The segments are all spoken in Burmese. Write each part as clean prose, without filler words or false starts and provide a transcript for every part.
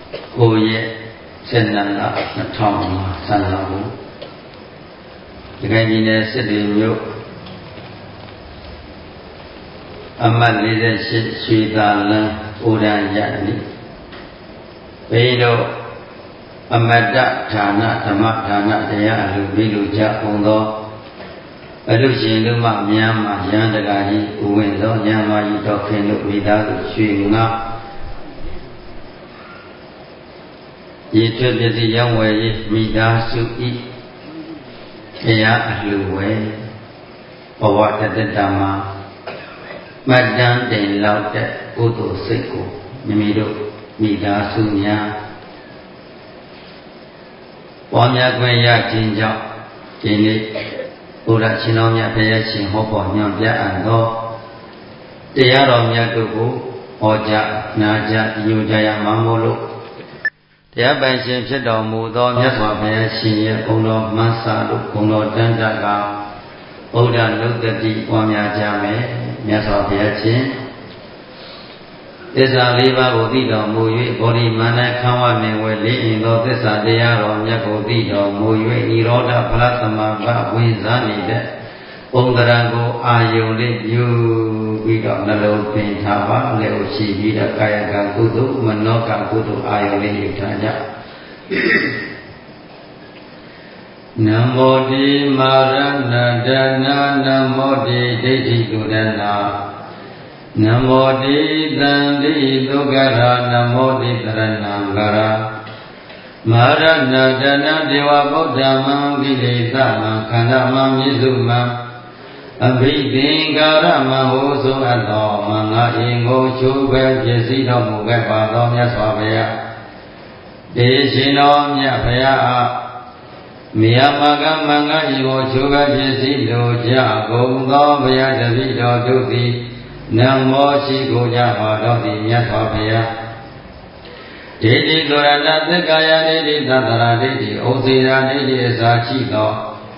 9 ရက်7 လ 2000 ဆန္ဒဘူးဒီကနေ့နဲ့စစ်တွေမြို့အမှတ်48ရွှေသာလန်းအိုရန်ရနိဘိတို့အမတ္တဌာနဓမ္မဌာနတရားအလူပြီးလူကြပုံသောအလူရှင်လူမများမှရန်တကာကြီးဥဝင်သောညမကြီးတော်ခင်တို့မိသားစုရွှေငါရေထွတ်ပစ္စည်းရောင်းဝယ်ရေးမိသားစုဤတရားအလူဝယ်ဘဝတတ္တမှာမတ္တန်တင်လောက်တဲ့ကုသိုလ်စိတ်ကိုမိမိတို့မိသားစုများပွားများခွင့်ရခြင်းကြောင့်ဒီနေ့ဘုရားရှင်တော်မြတ်ဘုရားရှင်ဟောပေါ်ညွှန်ပြအပ်သောတရားတော်မြတ်တို့ကိုဟောကြားနာကြားညွှန်ကြားရမှာမို့လို့တရားပိုင်ရှင်ဖြစ်တော်မူသောမြတ်စွာဘုရားရှင်ရဲ့ဘုံတော်မဆာတို့ဘုံတော်တန်တကဗုဒ္ဓနုတ္တိပွားများကြမယ်မြတ်စွာဘုရားရှင်သစ္စာ၄ပါးကိုသိတော်မူ၍ဗောဓိမန္တခံဝနေဝဲလေးအင်သောသစ္စာတရားတော်မြတ်ကိုသိတော်မူ၍និရောဓဖလသမဘဝိဇာနေတဲ့ပုံသဏ္ဍာန်ကိုအာယုန်လေးပြုပြီးတော့နှလုံးသွင်းထားပါလက်ကိုရှိပြီးတော့ကာယကံကုသိုလ်မနောကံကုသိုလ်အာယုန်လေးယူထားကြနမောတိမာရဏဒနာနမောတိဒိဋ္ဌိကုရဏနမောတိတံတိဒုက္ခရာနမောတိတရဏံဂရာမာရဏဒနာဒေဝဗုဒ္ဓမံကိလေသမံခန္ဓာမံမြစ္စုမံအဘိသင်္ကာရမဟောဆိုအပ်သောမင်္ဂအင်ကိုချိုးပဲပြည့်စည်တော်မူခဲ့ပါသောမြတ်စွာဘုရားဒေရှင်တော်မြတ်ဘုရားအားမြေယမကမင်္ဂဤကိုချိုးပဲပြည့်စည်လိုကြကုန်သောဘုရားတပည့်တော်တို့သည်နမောရှိကိုကြပါတော်သည်မြတ်စွာဘုရားဒိဋ္ဌိသောရဏသက္ကာယဒိဋ္ဌိသတ္တရာဒိဋ္ဌိဩဇေယဒိဋ္ဌိအစာရှိသော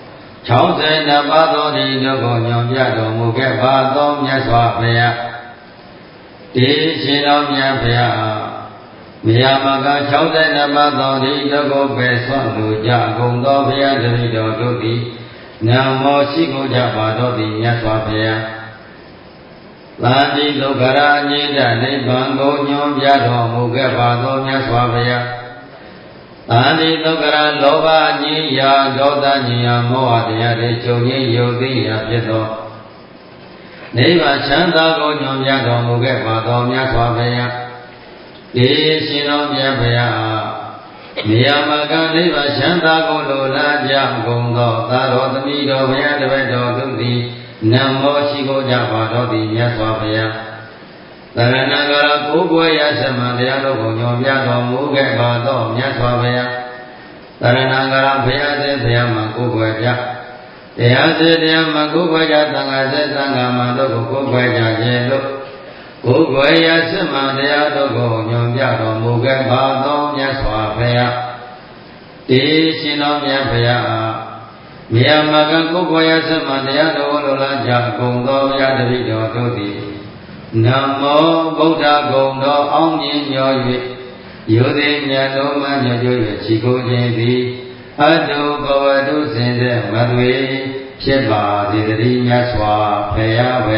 62ပါးသောဒီတို့ကိုညွန်ပြတော်မူခဲ့ပါသောမြတ်စွာဘုရားဒီရှင်တော်မြတ်ဘုရားမြတ်မက62ပါးသောဒီတို့ကိုပယ်ဆွလိုကြကုန်သောဘုရားတပည့်တော်တို့သည်နမောရှိကိုကြပါတော်သည်မြတ်စွာဘုရားသာတိဒုက္ခရာအငြိတနိဗ္ဗာန်ကိုညွန်ပြတော်မူခဲ့ပါသောမြတ်စွာဘုရားသာတိဒုက္ခရာလောဘညိယာဒေါသညိယာမောဟတရားတွေချုပ်ငြိမ်းယုတ်သိရာဖြစ်သောနိဗ္ဗာန်ချမ်းသာကိုညွန်ပြတော်မူခဲ့ပါသောမြတ်စွာဘုရားဒီရှင်တော်မြတ်ဘုရားနေရာမကနိဗ္ဗာန်ချမ်းသာကိုလိုလားကြကုန်သောသာတော်သမီးတော်ဘုရားတပည့်တော်တို့သည်နမောရှိကိုကြပါတော်သည်မြတ်စွာဘုရားသရဏဂရကိုးကွယ်ရသမံတရားတို့ကိုညွန်ပြတော်မူခဲ့ပါသောမြတ်စွာဘုရားသရဏဂရဘုရားသည်ဘုရားမှာကိုးကွယ်ကြတရားစေတရားမှာကိုးကွယ်ကြသံဃာစေသံဃာမှာတို့ကိုကိုးကွယ်ကြခြင်းလို့ကိုးကွယ်ရသမံတရားတို့ကိုညွန်ပြတော်မူခဲ့ပါသောမြတ်စွာဘုရားဒီရှင်တော်မြတ်ဘုရားမြေယမကကိုယ်ကိုယ်ရသမတရားတော်လိုလားကြကုန်သောဘုရားတပည့်တော်တို့သည်နမောဗုဒ္ဓဂုံတော်အောင်မြင်ညော၍ယောသိမြတ်တော်မှညွှန်ပြ၍ချီကိုခြင်းသည်အတုဘဝတုစင်တဲ့မသွေဖြစ်ပါသည်တည်းမြတ်စွာဘုရားဘု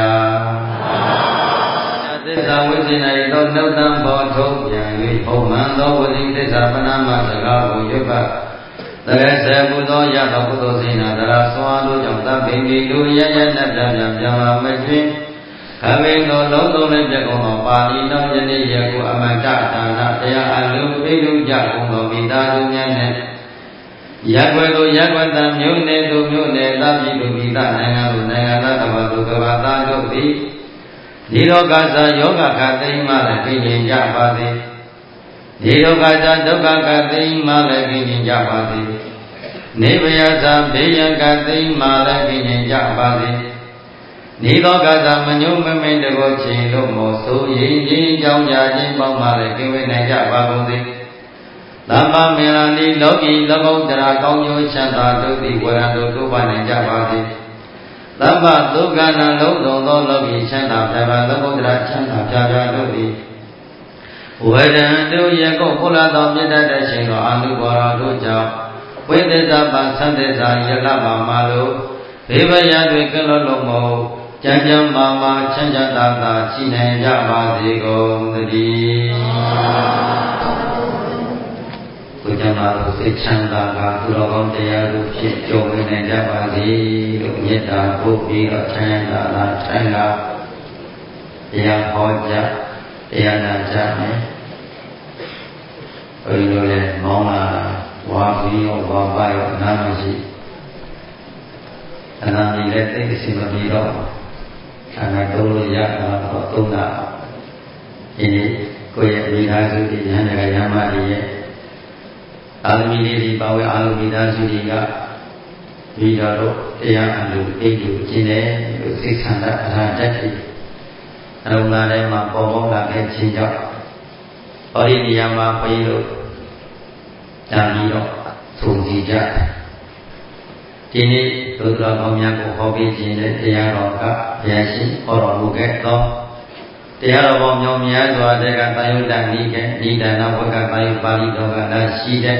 ရားသစ္စာဝိဇ္ဇနာ၏သောနှုတ်တံဘောထုတ်ပြန်၍ဘုံမှန်သောဝိသစ္စာပဏမစကားကိုရွတ်ပတ်တရစေဘုသောရသောဘုသောစိနာတရာဆွာတို့ကြောင့်သဗ္ဗေမိလူရရနတ်ပြန်ပြန်လာမတွင်ခမေသောလုံးစုံလည်းပြကုန်သောပါဠိတော်ယနေ့ယခုအမတ္တဒါနတရားအလုံးပိဋုကြကုန်သောမိသားစုများနဲ့ရက်ွယ်သို့ရက်ွယ်တံမြို့နယ်သို့မြို့နယ်သားပြည်သူပြည်သားနိုင်ငံသို့နိုင်ငံသားတစ်ပါးသို့တစ်ပါးသားတို့သည်ဒီလောကဇာယောဂခသိမ်းမှလည်းသိမြင်ကြပါသည်ဒီဒုက္ခဇာဒုက္ခကသိမ်းမှလည်းသိမြင်ကြပါသည်နေဗယဇာဘေးရန်ကသိမ်းမှလည်းသိမြင်ကြပါသည်ဒီလောကဇာမညုံမမိန်တကောချင်းတို့မို့ဆိုရင်ချင်းကြောင်းကြခြင်းပေါင်းမှလည်းကိဝေနိုင်ကြပါကုန်သည်သမ္မာမင်္ဂလာဤလောကီလောကုတ္တရာကောင်းကျိုးချမ်းသာတို့သည်ဝရံတို့ကိုပါနိုင်ကြပါသည်သမ္မာဒုက္ခနာလုံးစုံသောလောကီချမ်းသာပြပါလောကုတ္တရာချမ်းသာပြတို့သည်ဝရံတို့ရေကုတ်ပုလာတော်မြတ်တဲ့ရှင်တော်အာနုဘောရတို့ကြောင့်ဝိသေသပါသံသေသာယလပါမလို့ဘေးပရတွင်ကလွတ်လုံးမဟုတ်ကြံကြံမာမာချမ်းချမ်းသာသာရှိနိုင်ကြပါစေကုန်သတည်းကိုကြံမာလို့စိတ်ချမ်းသာကသူတော်ကောင်းတရားတို့ဖြင့်ကြုံနိုင်ကြပါစေလို့မေတ္တာပို့ပြီးတော့ချမ်းသာသာထိုင်လာတရားဟောကြားတရားနာကြမယ်ဘုရားတို့လည်းမောင်းလာဝါပြီးရောဝါပါရောအနာမရှိအနာမီလည်းသိအစီမပြေတော့ခန္ဓာသုံးလို့ရတာတော့သုံးတာဒီနေ့ကိုယ့်ရဲ့မိသားစုတွေဉာဏ်နဲ့ရမတွေရဲ့အာသမီလေးတွေပါဝဲအာလုံးမိသားစုတွေကပြီးတော့တရားအလိုအိတ်ကိုကျင့်တယ်လို့သိခန္ဓာအထာတတ်တယ်အလုံးသားထဲမှာပေါ်ပေါက်လာတဲ့ခြင်းကြောင့်ဟောဒီနေရာမှာဘုန်းကြီးတို့တာပြီးတော့သုံးစီကြဒီနေ့ဘုရားကောင်းများကိုဟောပေးခြင်းနဲ့တရားတော်ကဘုရားရှင်ဟောတော်မူခဲ့သောတရားတော်ပေါင်းမြောင်များစွာတဲ့ကတာယုတ္တနိကေနိဒာနဝကတာယုပါဠိတော်ကလာရှိတဲ့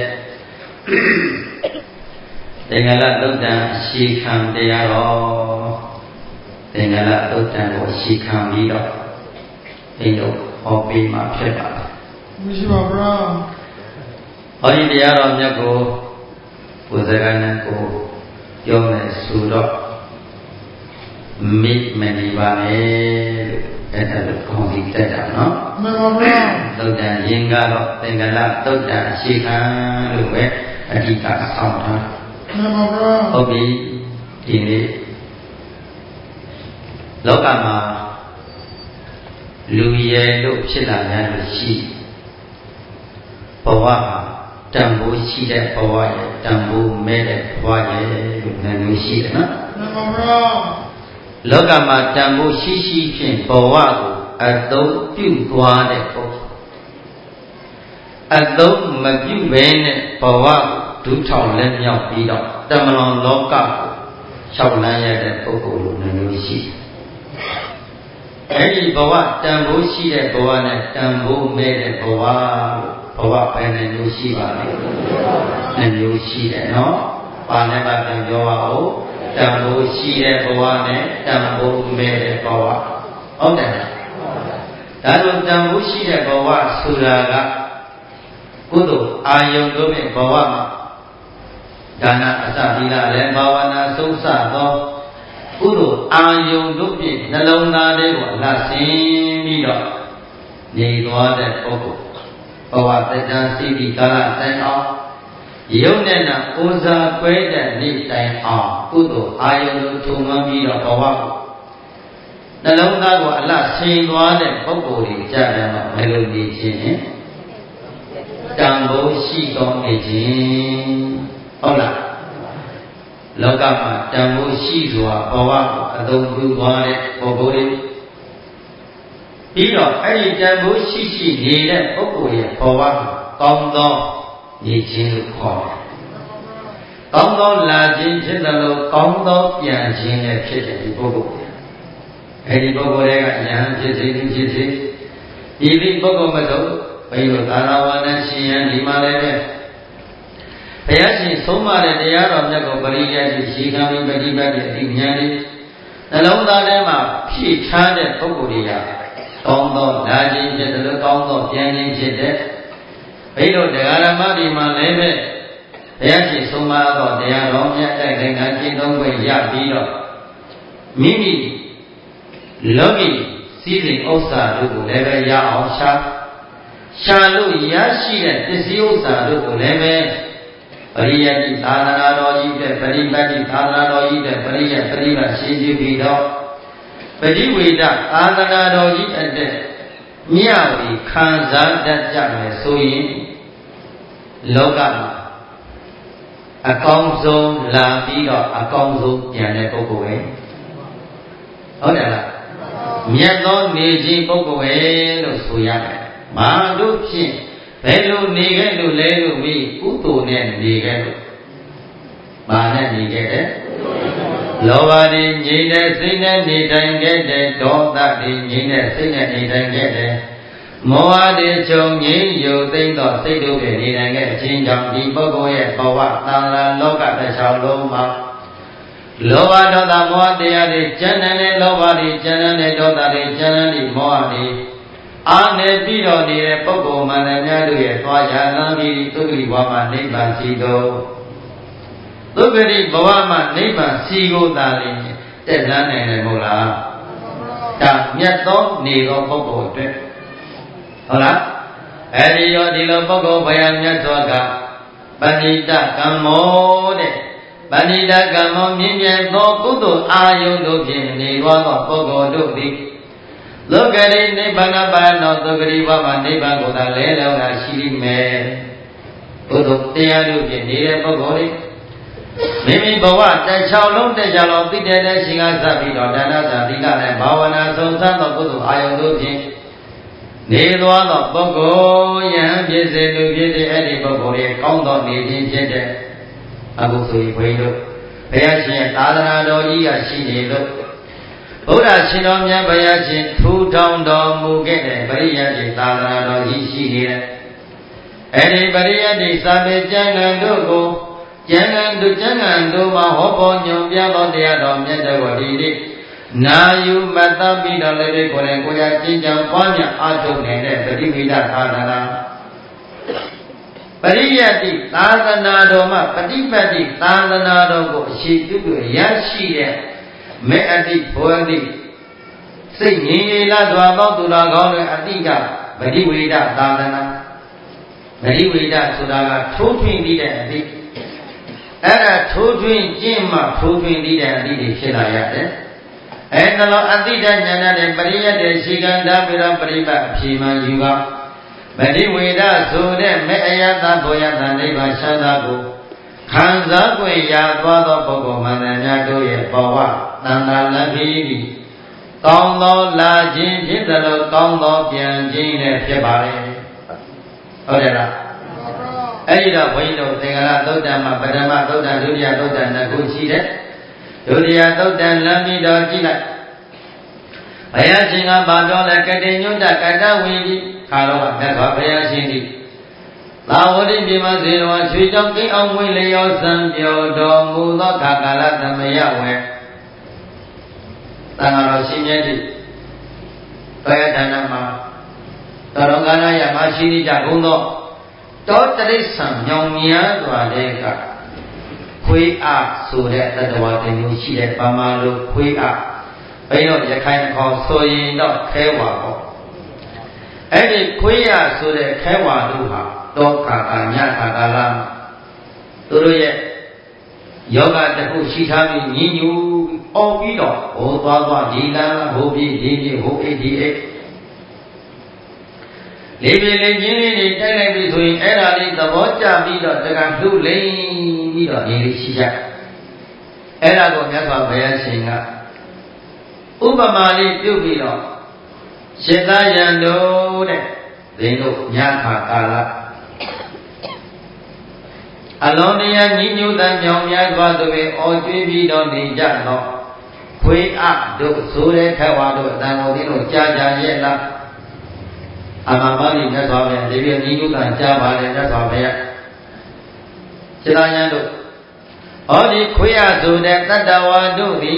သင်္ကလသုတ်တံရှိခံတရားတော်သင်္ကလသုတ်တံကိုရှိခံပြီးတော့ဒီလိုဟောပေးမှဖြစ်ပါတယ်မရှိပါဘူးဟောဒီတရားတော်မြတ်ကိုဘုရားကနဲ့ကိုပြောမယ်ဆိုတော့မိမနေပါနဲ့လို့အဲ့ဒါလို့ကောင်းပြီးတက်တာနော်မှန်ပါဗျာသုတ်တံရင်ကတော့သင်္ကလသုတ်တံရှိခံလို့ပဲအဓိကဆောင်ထားမှန်ပါဗျာဟုတ်ပြီဒီနေ့လောကမှာလူရည်လို့ဖြစ်လာများလို့ရှိဘဝမှာတန်ဖိုးရှိတဲ့ဘဝရဲ့တန်ဖိုးမဲ့တဲ့ဘဝရဲ့လို့နာမည်ရှိတယ်နော်မှန်ပါဗျာလောကမှာတန်ဖိုးရှိရှိဖြင့်ဘဝကိုအသုံးပြုသွားတဲ့ပုဂ္ဂိုလ်အသုံးမပြုဘဲနဲ့ဘဝကိုဒုထောင်လက်မြောက်ပြီးတော့တမလွန်လောကကိုလျှောက်လန်းရတဲ့ပုဂ္ဂိုလ်လို့နာမည်ရှိတယ်အဲ့ဒီဘဝတန်ဖိုးရှိတဲ့ဘဝနဲ့တန်ဖိုးမဲ့တဲ့ဘဝဘဝပဲနဲ့မျိုးရှိပါလေနှစ်မျိုးရှိတယ်နော်ပါနဲ့ပါပြန်ပြောပါဦးတန်ဖိုးရှိတဲ့ဘဝနဲ့တန်ဖိုးမဲ့တဲ့ဘဝဟုတ်တယ်ဒါလို့တန်ဖိုးရှိတဲ့ဘဝဆိုတာကကုသိုလ်အာယုန်တို့ဖြင့်ဘဝမှာဒါနအစသီလလည်းဘာဝနာဆုံးစသောကုသိုလ်အာယုန်တို့ဖြင့်နှလုံးသားလေးကိုအလှဆင်းပြီးတော့နေသွားတဲ့ပုဂ္ဂိုလ်ဘဝတ္တစီတိကာလတိုင်အောင်ယုံနဲ့နာဥဇာကွဲတဲ့နေ့တိုင်အောင်ကုသိုလ်အာယုန်တို့ထုံမှန်းပြီးတော့ဘဝကိုနှလုံးသားကိုအလှဆင်းသွားတဲ့ပုဂ္ဂိုလ်တွေကြတယ်တော့ဘယ်လိုနေခြင်းတန်ဖိုးရှိသောနေခြင်းဟုတ်လားလောကမှာတန်ဖိုးရှိစွာဘဝကိုအသုံးပြုသွားတဲ့ပုဂ္ဂိုလ်တွေပြီးတော့အဲ့ဒီတန်ဖိုးရှိရှိနေတဲ့ပုဂ္ဂိုလ်ရဲ့ဘဝမှာကောင်းသောနေခြင်းလို့ခေါ်တယ်။ကောင်းသောလာခြင်းဖြစ်တယ်လို့ကောင်းသောပြန်ခြင်းလည်းဖြစ်တယ်ဒီပုဂ္ဂိုလ်။အဲ့ဒီပုဂ္ဂိုလ်တွေကယဟန်ဖြစ်စေသူဖြစ်စေဒီလိပုဂ္ဂိုလ်မဆိုဘယ်လိုသာရဝဏရှင်ယံဒီမှာလည်းပဲဘုရားရှင်ဆုံးမတဲ့တရားတော်မြတ်ကိုပရိယတ်ရှိရှိခံပြီးပฏิပတ်တဲ့အသိဉာဏ်တွေနှလုံးသားထဲမှာဖြည့်ထားတဲ့ပုဂ္ဂိုလ်တွေကကောင်းသောလာခြင်းဖြစ်တယ်လို့ကောင်းသောပြန်ခြင်းဖြစ်တဲ့ဘိတို့တရားဓမ္မဒီမှာလည်းပဲဘုရားရှင်ဆုံးမသောတရားတော်မြတ်တိုက်တိုင်းကကျင့်သုံးခွင့်ရပြီးတော့မိမိလောကီစည်းစိမ်ဥစ္စာတို့ကိုလည်းပဲရအောင်ရှာလို့ရရှိတဲ့ပစ္စည်းဥစ္စာတို့ကိုလည်းပဲပရိယတိသာသနာတော်ကြီးတဲ့ပရိပတ်တိသာသနာတော်ကြီးတဲ့ပရိယပရိပတ်ရှင်းပြပြီးတော့ပရိဝေဒသာသနာတော်ကြီးအတဲ့မြတ်ပြီးခံစားတတ်ကြမယ်ဆိုရင်လောကမှာအကောင်းဆုံးလာပြီးတော့အကောင်းဆုံးပြန်တဲ့ပုဂ္ဂိုလ်ပဲဟုတ်တယ်လားမြတ်သောနေခြင်းပုဂ္ဂိုလ်ပဲလို့ဆိုရတယ်မာတို့ဖြင့်ဘယ်လိုနေခဲ့လို့လဲလို့ပြီးကုသိုလ်နဲ့နေခဲ့လို့မာနဲ့နေခဲ့တယ်လောဘတွေငြိမ့်တဲ့စိတ်နဲ့နေတိုင်းခဲ့တယ်ဒေါသတွေငြိမ့်တဲ့စိတ်နဲ့နေတိုင်းခဲ့တယ်မောဟတေချုပ်ငြိမ်းယုတ်သိမ့်သောစိတ်တို့ဖြင့်နေနိုင်တဲ့အခြင်းကြောင့်ဒီပုဂ္ဂိုလ်ရဲ့ဘဝသံဃာလောကတစ်လျှောက်လုံးမှာလောဘဒေါသမောဟတရားတွေကျမ်းတဲ့လောဘတွေကျမ်းတဲ့ဒေါသတွေကျမ်းတဲ့မောဟတွေအာနေပြီးတော့နေတဲ့ပုဂ္ဂိုလ်မှန်တယ်များတို့ရဲ့သွားရလမ်းပြီးသုဂတိဘဝမှာနိဗ္ဗာန်စီတော်သုဂတိဘဝမှာနိဗ္ဗာန်စီကိုသာလေတက်လန်းနိုင်တယ်မဟုတ်လားဒါမြတ်သောနေသောပုဂ္ဂိုလ်အတွက်ဟုတ်လားအဲဒီရောဒီလိုပုဂ္ဂိုလ်ဘုရားမြတ်စွာကပဏိတကမ္မောတဲ့ပဏိတကမ္မောမြင့်မြတ်သောကုသိုလ်အာယုန်တို့ဖြင့်နေသောပုဂ္ဂိုလ်တို့သည်လောကရိနိဗ္ဗာန်ပါဏောသုဂတိဘဝမှာနိဗ္ဗာန်ကိုသာလဲလောကရှိမယ်ကုသိုလ်တရားတို့ဖြင့်နေတဲ့ပုဂ္ဂိုလ်တွေမိမိဘဝတစ်ချောင်းလုံးတစ်ချောင်းလုံးသိတဲ့ရှင်ကစပြီးတော့ဒါနသတိကနဲ့ဘာဝနာဆုံးသသောကုသိုလ်အာယုန်တို့ဖြင့်နေသွားသောပုဂ္ဂိုလ်ယံဖြစ်စေသူဖြစ်စေအဲ့ဒီပုဂ္ဂိုလ်ရဲ့ကောင်းသောနေခြင်းဖြစ်တဲ့အခုဆိုရင်ဘုန်းကြီးတို့ဘုရားရှင်သာသနာတော်ကြီးကရှိနေလို့ဘုရားရှင်တော်မြတ်ဘုရားရှင်ထူထောင်တော်မူခဲ့တဲ့ပရိယတ်ဒီသာသနာတော်ကြီးရှိနေတယ်အဲ့ဒီပရိယတ်ဒီစာပေကျမ်းဂန်တို့ကိုကျမ်းဂန်တို့မှာဟောပေါ်ညွန်ပြသောတရားတော်မြတ်တော်ဒီနေ့နာယူမတ္တပိတော်လည်းကိုယ်နဲ့ကိုယ်ရကျင့်ကြံပွားများအားထုတ်နေတဲ့ပฏิဝိဒသာသနာပရိယတ်တိသာသနာတော်မှာပฏิပတ်တိသာသနာတော်ကိုအရှိပြုလို့ရရှိတဲ့မေအတိဘောအတိစိတ်ငြိမ်ရလာစွာသောသူတော်ကောင်းတွေအတိကပฏิဝိဒသာသနာပฏิဝိဒဆိုတာကထိုးထွင်းပြီးတဲ့အတိအဲ့ဒါထိုးထွင်းကျင့်မှထိုးထွင်းပြီးတဲ့အတိတွေဖြစ်လာရတယ်အဲ့ဒါလိုအတိတဉာဏ်နဲ့ပရိယတ်တဲ့ရှိကံဒါပိရပရိပတ်အဖြေမှယူကပฏิဝေဒဆိုတဲ့မေအယတဘောယတနိဗ္ဗာန်ရှမ်းသာကိုခံစား권ရသွားသောပုဂ္ဂိုလ်မှန်တယ်များတို့ရဲ့ဘဝတန်တာလပြီးကောင်းသောလာခြင်းဖြစ်သလိုကောင်းသောပြန်ခြင်းနဲ့ဖြစ်ပါလေဟုတ်တယ်လားအဲ့ဒီတော့ဘုန်းကြီးတို့သင်္ဃာရသုတ်တံမှာပထမသုတ်တံဒုတိယသုတ်တံနှစ်ခုရှိတယ်ဒုတိယသုတ်တံလမ်းပြီးတော့ကြည့်လိုက်ဘုရားရှင်ကဘာပြောလဲကတိညွတ်တကတဝိတိခါတော့မြတ်စွာဘုရားရှင်ဒီသာဝတိပြမစေတော်ချွေကြောင့်ကိအောင်ဝိလျောစံပြောတော်မူသောခါကာလသမယဝေသံဃာတော်ရှင်မြတ်တိဘုရားဌာနမှာတော်ကာလရမရှိကြဘုံသောတောတရိစ္ဆာန်ညောင်များစွာတဲ့ကခွေးအားဆိုတဲ့တတ္တဝါတွေမျိုးရှိတဲ့ပါမာလိုခွေးအားဘိန်းတော့ရခိုင်ခေါ်ဆိုရင်တော့ခဲဝါပေါ့အဲ့ဒီခွေးအားဆိုတဲ့ခဲဝါတို့ဟာတောခါကာညခါကာလမှာသူတို့ရဲ့ယောဂတစ်ခုရှိထားပြီးညင်ညူအော်ပြီးတော့ဟိုသွားဒီလမ်းဟိုပြေးဒီပြေးဟိုအိတ်ဒီအိတ်လေးပြေးလေးချင်းလေးတွေတိုက်လိုက်ပြီဆိုရင်အဲ့ဒါလေးသဘောကျပြီးတော့တကလှုပ်လိမ့်ပြီးတော့နေလေးရှိကြအဲ့ဒါကိုမြတ်စွာဘုရားရှင်ကဥပမာလေးပြုပြီးတော့ရှင်သာယံတို့တဲ့ဒိန်တို့ညခါကာလအလုံးတရားညီညွတ်တဲ့ကြောင်များစွာဆိုပြီးအော်ကျွေးပြီးတော့နေကြတော့ခွေးအတို့ဆိုတဲ့ခက်ဝါတို့အတန်ကိုသိလို့ကြားကြရဲ့လားအမှန်ပါလိမြတ်စွာဘုရားဒီပြညီညွတ်တဲ့ကြားပါလေမြတ်စွာဘုရားစေတညာတို့ဟောဒီခွေးအဆိုတဲ့တတ္တဝါတို့သည်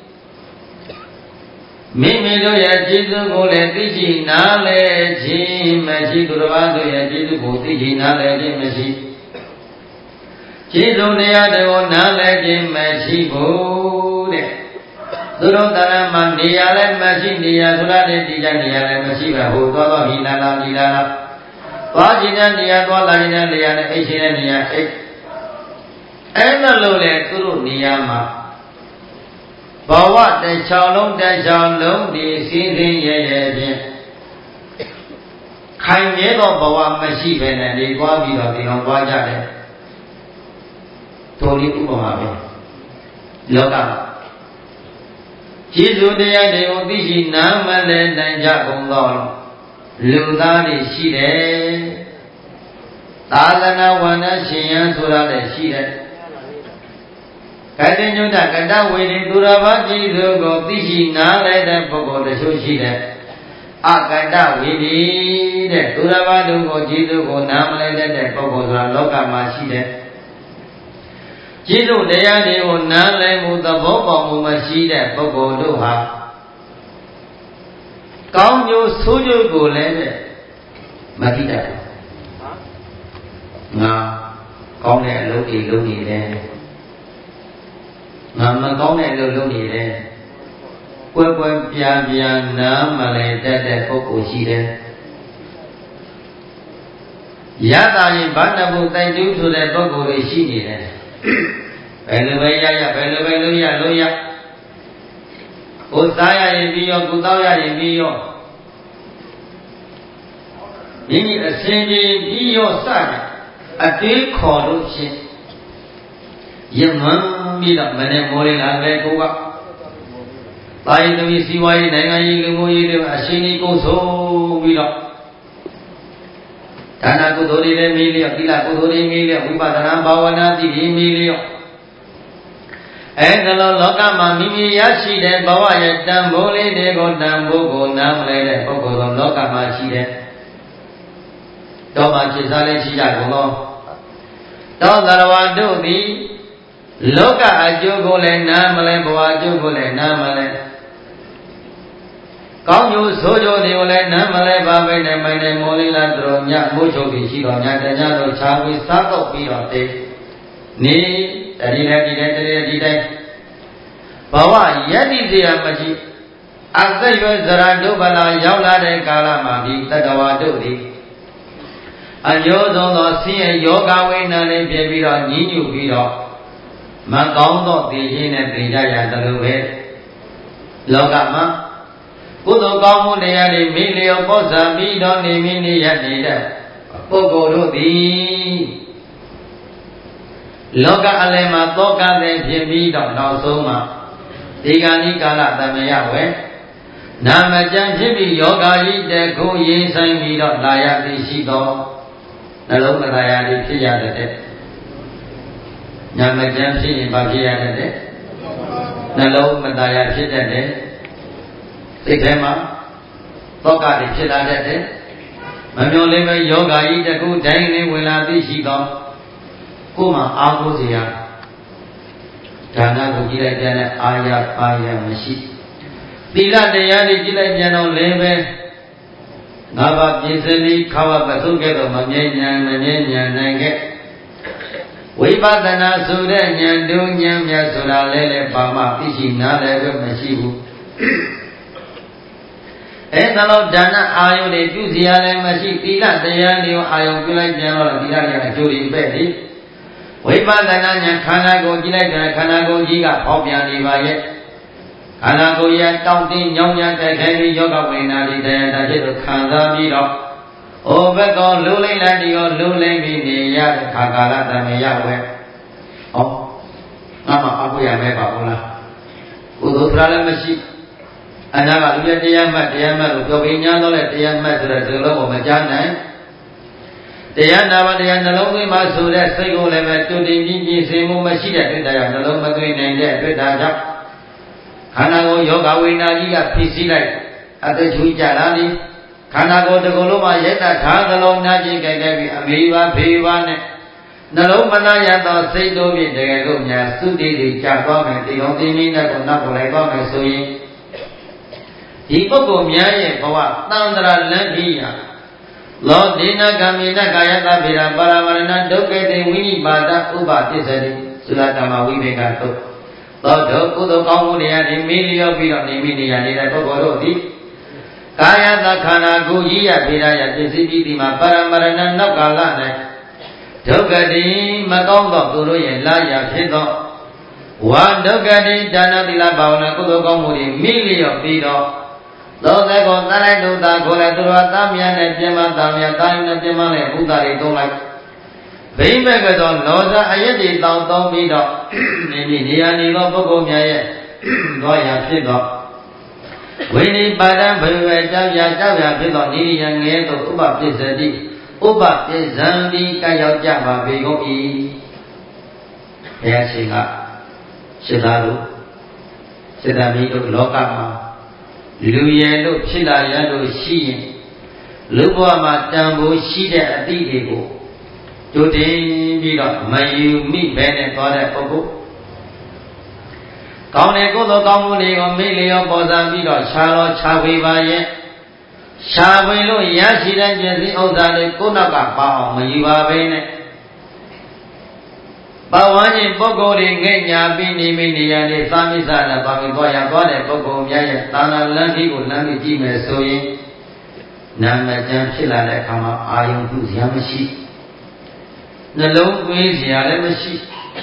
မိမိတို့ရဲ့ကျေးဇူးကိုလည်းသိရှိနားလည်ခြင်းမရှိသူတစ်ပါးတို့ရဲ့ကျေးဇူးကိုသိရှိနားလည်ခြင်းမရှိကျေးဇူးတရားတွေကိုနားလည်ခြင်းမရှိဘူးတဲ့သူတို့တရမှာနေရာလည်းမရှိနေရာဆိုတာတည်းဒီကြနေရာလည်းမရှိပါဘူးသွားတော့ဒီနာလာဒီလာလာသွားခြင်းတဲ့နေရာသွားလာခြင်းတဲ့နေရာနဲ့အိတ်ခြင်းတဲ့နေရာအိတ်အဲ့လိုလေသူတို့နေရာမှာဘဝတစ်ချောင်းလုံးဒီစည်းစိမ်ရဲဖြင့်ခိုင်မြဲသောဘဝမရှိဘဲနဲ့ဒီသွားပြီးတော့ဒီအောင်သွားကြတယ်တို့လေးဥပမာပဲလောကကျေးဇူးတရားတွေကိုသိရှိနားမလည်နိုင်ကြကုန်သောလူသားတွေရှိတယ်သာသနာဝန္ဒရှင်ယံဆိုတာလည်းရှိတယ်ကတိညုတကတဝေဒီသူတော်ဘာကျေးဇူးကိုသိရှိနားလည်တဲ့ပုဂ္ဂိုလ်တချို့ရှိတယ် Akanda Vidi, the Turavadu, Jidu, Namale, the Pogos, Loka Mashide. Jidu, they are the Nale, the Bobo, Mashide, Pogo, Luha. Count you, Suju, go, Matita. Now, con này lưu kỳ đây, mà con này lưu kỳ đây, quên bia nã mà lại để có cổ gì đây, giá ta gì bán là một tay chú thu đây có cổ gì gì đây, phải lưu ya, cô sai gì bây giờ, cô tao gì bây giờ, những cái sinh gì bây giờ sao? Ati khổ chi, yếm mi đậm bên mồi là về cố gắng, tại vì si vay này ngay lưu mồi lưu asini cố số mi đậm, thana cố thori le mi liya, tila cố thori mi liya, vipadana bhavana tiri mi liya, đó loka ma mi yashi de bhava yattam bole de godam bogo nam le de bogo loka ma shi de. Đó mà chỉ ra lên chỉ dạy của nó. Đó là vào đâu thì lúc cả chú cô lên nam lên bùa chú cô lên nam lên. Có nhiều số chỗ thì cô lên nam lên ba bên này mấy này mua lên là rồi nhạc mua chỗ bị chỉ còn nhạc để nhạc rồi chào với sát cốc bị rồi thì ní đi đây. Bảoว่า yết đi gì mà chỉ ác dây với giờ đâu bà là giáo la đây cả là mà đi tất cả vào đâu thì anh nhớ rằng đó xin yoga với nàng này biết bị đó nhị nhục bị đó mà con đó thì hiện nay bây giờ là đâu vậy lâu cả mà cô đó con muốn này đi mấy liều có sao bị đó này mấy này vậy đấy cô cô đó thì lâu cả anh mà to cả đấy biết bị đó nào số mà thì cái này cả là ta mới hiểu vậy nam chân biết bị yoga gì để cô yên sinh bị đó là ya thì gì đó Nalong mataya điဖြစ်ရတဲ့ညာမကျမ်းဖြစ်ရင်ဘာဖြစ်ရတဲ့နှလုံးမတရားဖြစ်တဲ့စိတ်ထဲမှာသောကတွေဖြစ်လာတဲ့မမျောလေးပဲယောဂါကြီးတကူတိုင်းလေးဝင်လာသိရှိသောကိုယ်မှာအားကိုးစရာဒါနကိုကြည့်လိုက်တဲ့အာရပါရမရှိသီလတရားတွေကြည့်လိုက်ပြန်တော့လည်းပဲငါးပါးပြည့်စုံပြီးခါဝပသုကဲ့သို့မမြဲဉာဏ်နိုင်ခဲ့ဝိပဿနာဆိုတဲ့ဉာဏ်တို့ဉာဏ်မြတ်ဆိုတာလည်းပါမသိရှိနားလည်းပဲမရှိဘူးဒါတော့ဒါနအာယုန်တွေပြုစရာလည်းမရှိသီလတရားတွေအာယုန်ပြုလိုက်ပြန်တော့သီလတွေအကျိုးတွေပဲ့ပြီဝိပဿနာဉာဏ်ခန္ဓာကိုယ်ကြည့်လိုက်တဲ့ခန္ဓာကိုယ်ကြီးကပေါက်ပြန်နေပါရဲ့ခန္ဓာကိုယ်ရတောင့်တင်းညောင်းညံ့တိုက်ခိုက်ပြီးယောဂဝေဒနာတွေတရားတာဖြစ်လို့ခံစားပြီးတော့ဩဘက်ကောလူလိမ့်လိုက်ဒီရောလူလိမ့်ပြီးနေရတဲ့ခါကာလတမေရဝဲဩငါမှအကူရမဲပါဘူးလားကုသိုလ်ဖရာလည်းမရှိအနာကလူရတရားမှတ်လို့ပြောပြီးညာတော့လဲတရားမှတ်ဆိုတဲ့ဒီလိုကိုမကြားနိုင်တရားနာပါတရားနှလုံးသွင်းမှဆိုတဲ့စိတ်ကိုလည်းပဲတုတင်ပြီးပြင်ဆင်မှုမရှိတဲ့တွေ့တရားနှလုံးမသွင်းနိုင်တဲ့တွေ့တာကြောင့်ခန္ဓာကိုယ်ယောဂဝိညာဉ်ကြီးကဖြစ်စည်းလိုက်အတချူကြလာပြီခန္ဓာကိုယ်တစ်ခုလုံးမှာယက်တထားကလုံးနာကျင်ကြိုက်ပြီးအမေပါဖေပါနဲ့နှလုံးမနာရသောစိတ်တို့ဖြင့်တကယ်လို့များသုတိတွေကြာသွားမယ်ဒီကောင်တင်းင်းနဲ့ကိုနောက်ကိုလိုက်သွားမယ်ဆိုရင်ဒီပုဂ္ဂိုလ်များရဲ့ဘဝသံတရာလမ်းပြီးရာလောဒေနကမေနကာယတဗေရပါရဝရဏဒုက္ခေတိဝိနိပါဒဥပပစ္စတိသုလတမဝိဘေကတုသောတုကုသိုလ်ကောင်းမှုတရားတွေမေးလျောပြီးတော့နေမိနေရနေတဲ့ပုဂ္ဂိုလ်တို့သည်ကာယတခန္ဓာကိုယ်ကြီးရပေရရပစ္စည်းပြီးဒီမှာပါရမရဏနောက်ကာလ၌ဒုက္ခတိမကောင်းသောသူတို့ရဲ့လာရဖြစ်သောဝါဒုက္ခတိဒါနသီလဘာဝနာကုသိုလ်ကောင်းမှုတွေမေးလျောပြီးတော့သောသကောသလိုက်တုတာခေါ်လိုက်သူတော်သားများနဲ့ပြမသားများတာယုနဲ့ပြမနဲ့ဘုဒ္ဓတွေသုံးလိုက်ဘိမကသောလောဇအယက်တွေတောင်းသုံးပြီးတော့နေရာနေသောပုဂ္ဂိုလ်များရဲ့သောရာဖြစ်သောဝိနိပါဒံဘဝေကြောက်ရဖြစ်သောနိရိယငယ်သို့ဥပပစ္စတိဥပပစ္စံဒီကရောက်ကြပါပေကုန်၏ဘုရားရှင်ကစေတမီးတို့လောကမှာလူရည်လို့ဖြစ်လာရလို့ရှိရင်လူဘဝမှာတန်ဖိုးရှိတဲ့အသည့်တွေကိုကြိုတင်ပြီးတော့မယူမိပဲနဲ့သွားတဲ့ပုဂ္ဂိုလ်ကောင်းတဲ့ကုသိုလ်ကောင်းမှုတွေကိုမိလျောပေါ်စားပြီးတော့ခြားတော့ခြားဝေပါရဲ့ရှားဝင်လို့ရရှိတဲ့ပစ္စည်းဥစ္စာတွေကိုနောက်ကပါအောင်မယူပါပဲနဲ့ပဝန်းကျင်ပုဂ္ဂိုလ်တွေငဲ့ညာပြီးနေမိနေရတဲ့သာမိစ္ဆာနဲ့ပါပြီးသွားရသွားတဲ့ပုဂ္ဂိုလ်များရဲ့သာနာလမ်းကြီးကိုလမ်းပြီးကြည့်မယ်ဆိုရင်နာမကျမ်းဖြစ်လာတဲ့အခါမှာအာယုံပြုစရာမရှိနှလုံးသွင်းစရာလည်းမရှိ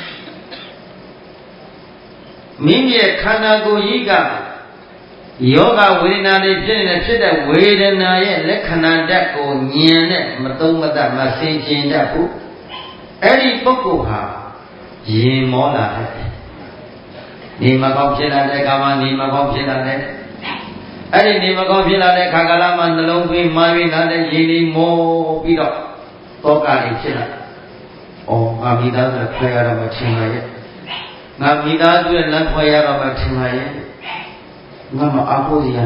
မိမိရဲ့ခန္ဓာကိုယ်ကြီးကယောဂဝေဒနာတွေဖြစ်တဲ့ဝေဒနာရဲ့လက္ခဏာဓာတ်ကိုဉာဏ်နဲ့မသုံးမသတ်မသိကျင်တတ်ဘူးအဲ့ဒီပုဂ္ဂိုလ်ဟာရင်မောလာတယ်နေမကောင်းဖြစ်လာတဲ့အခါမှာနေမကောင်းဖြစ်လာတဲ့အဲ့ဒီနေမကောင်းဖြစ်လာတဲ့ခါကာလမှာနှလုံးသွင်းမာ၍လာတဲ့ရေလေးမောပြီးတော့တောကလေးဖြစ်လာဩငါမိသားစုခွဲရတော့မထင်ပါရဲ့ငါမိသားစုရဲ့လမ်းခွဲရတော့မထင်ပါရဲ့ငါမအားကိုးစရာ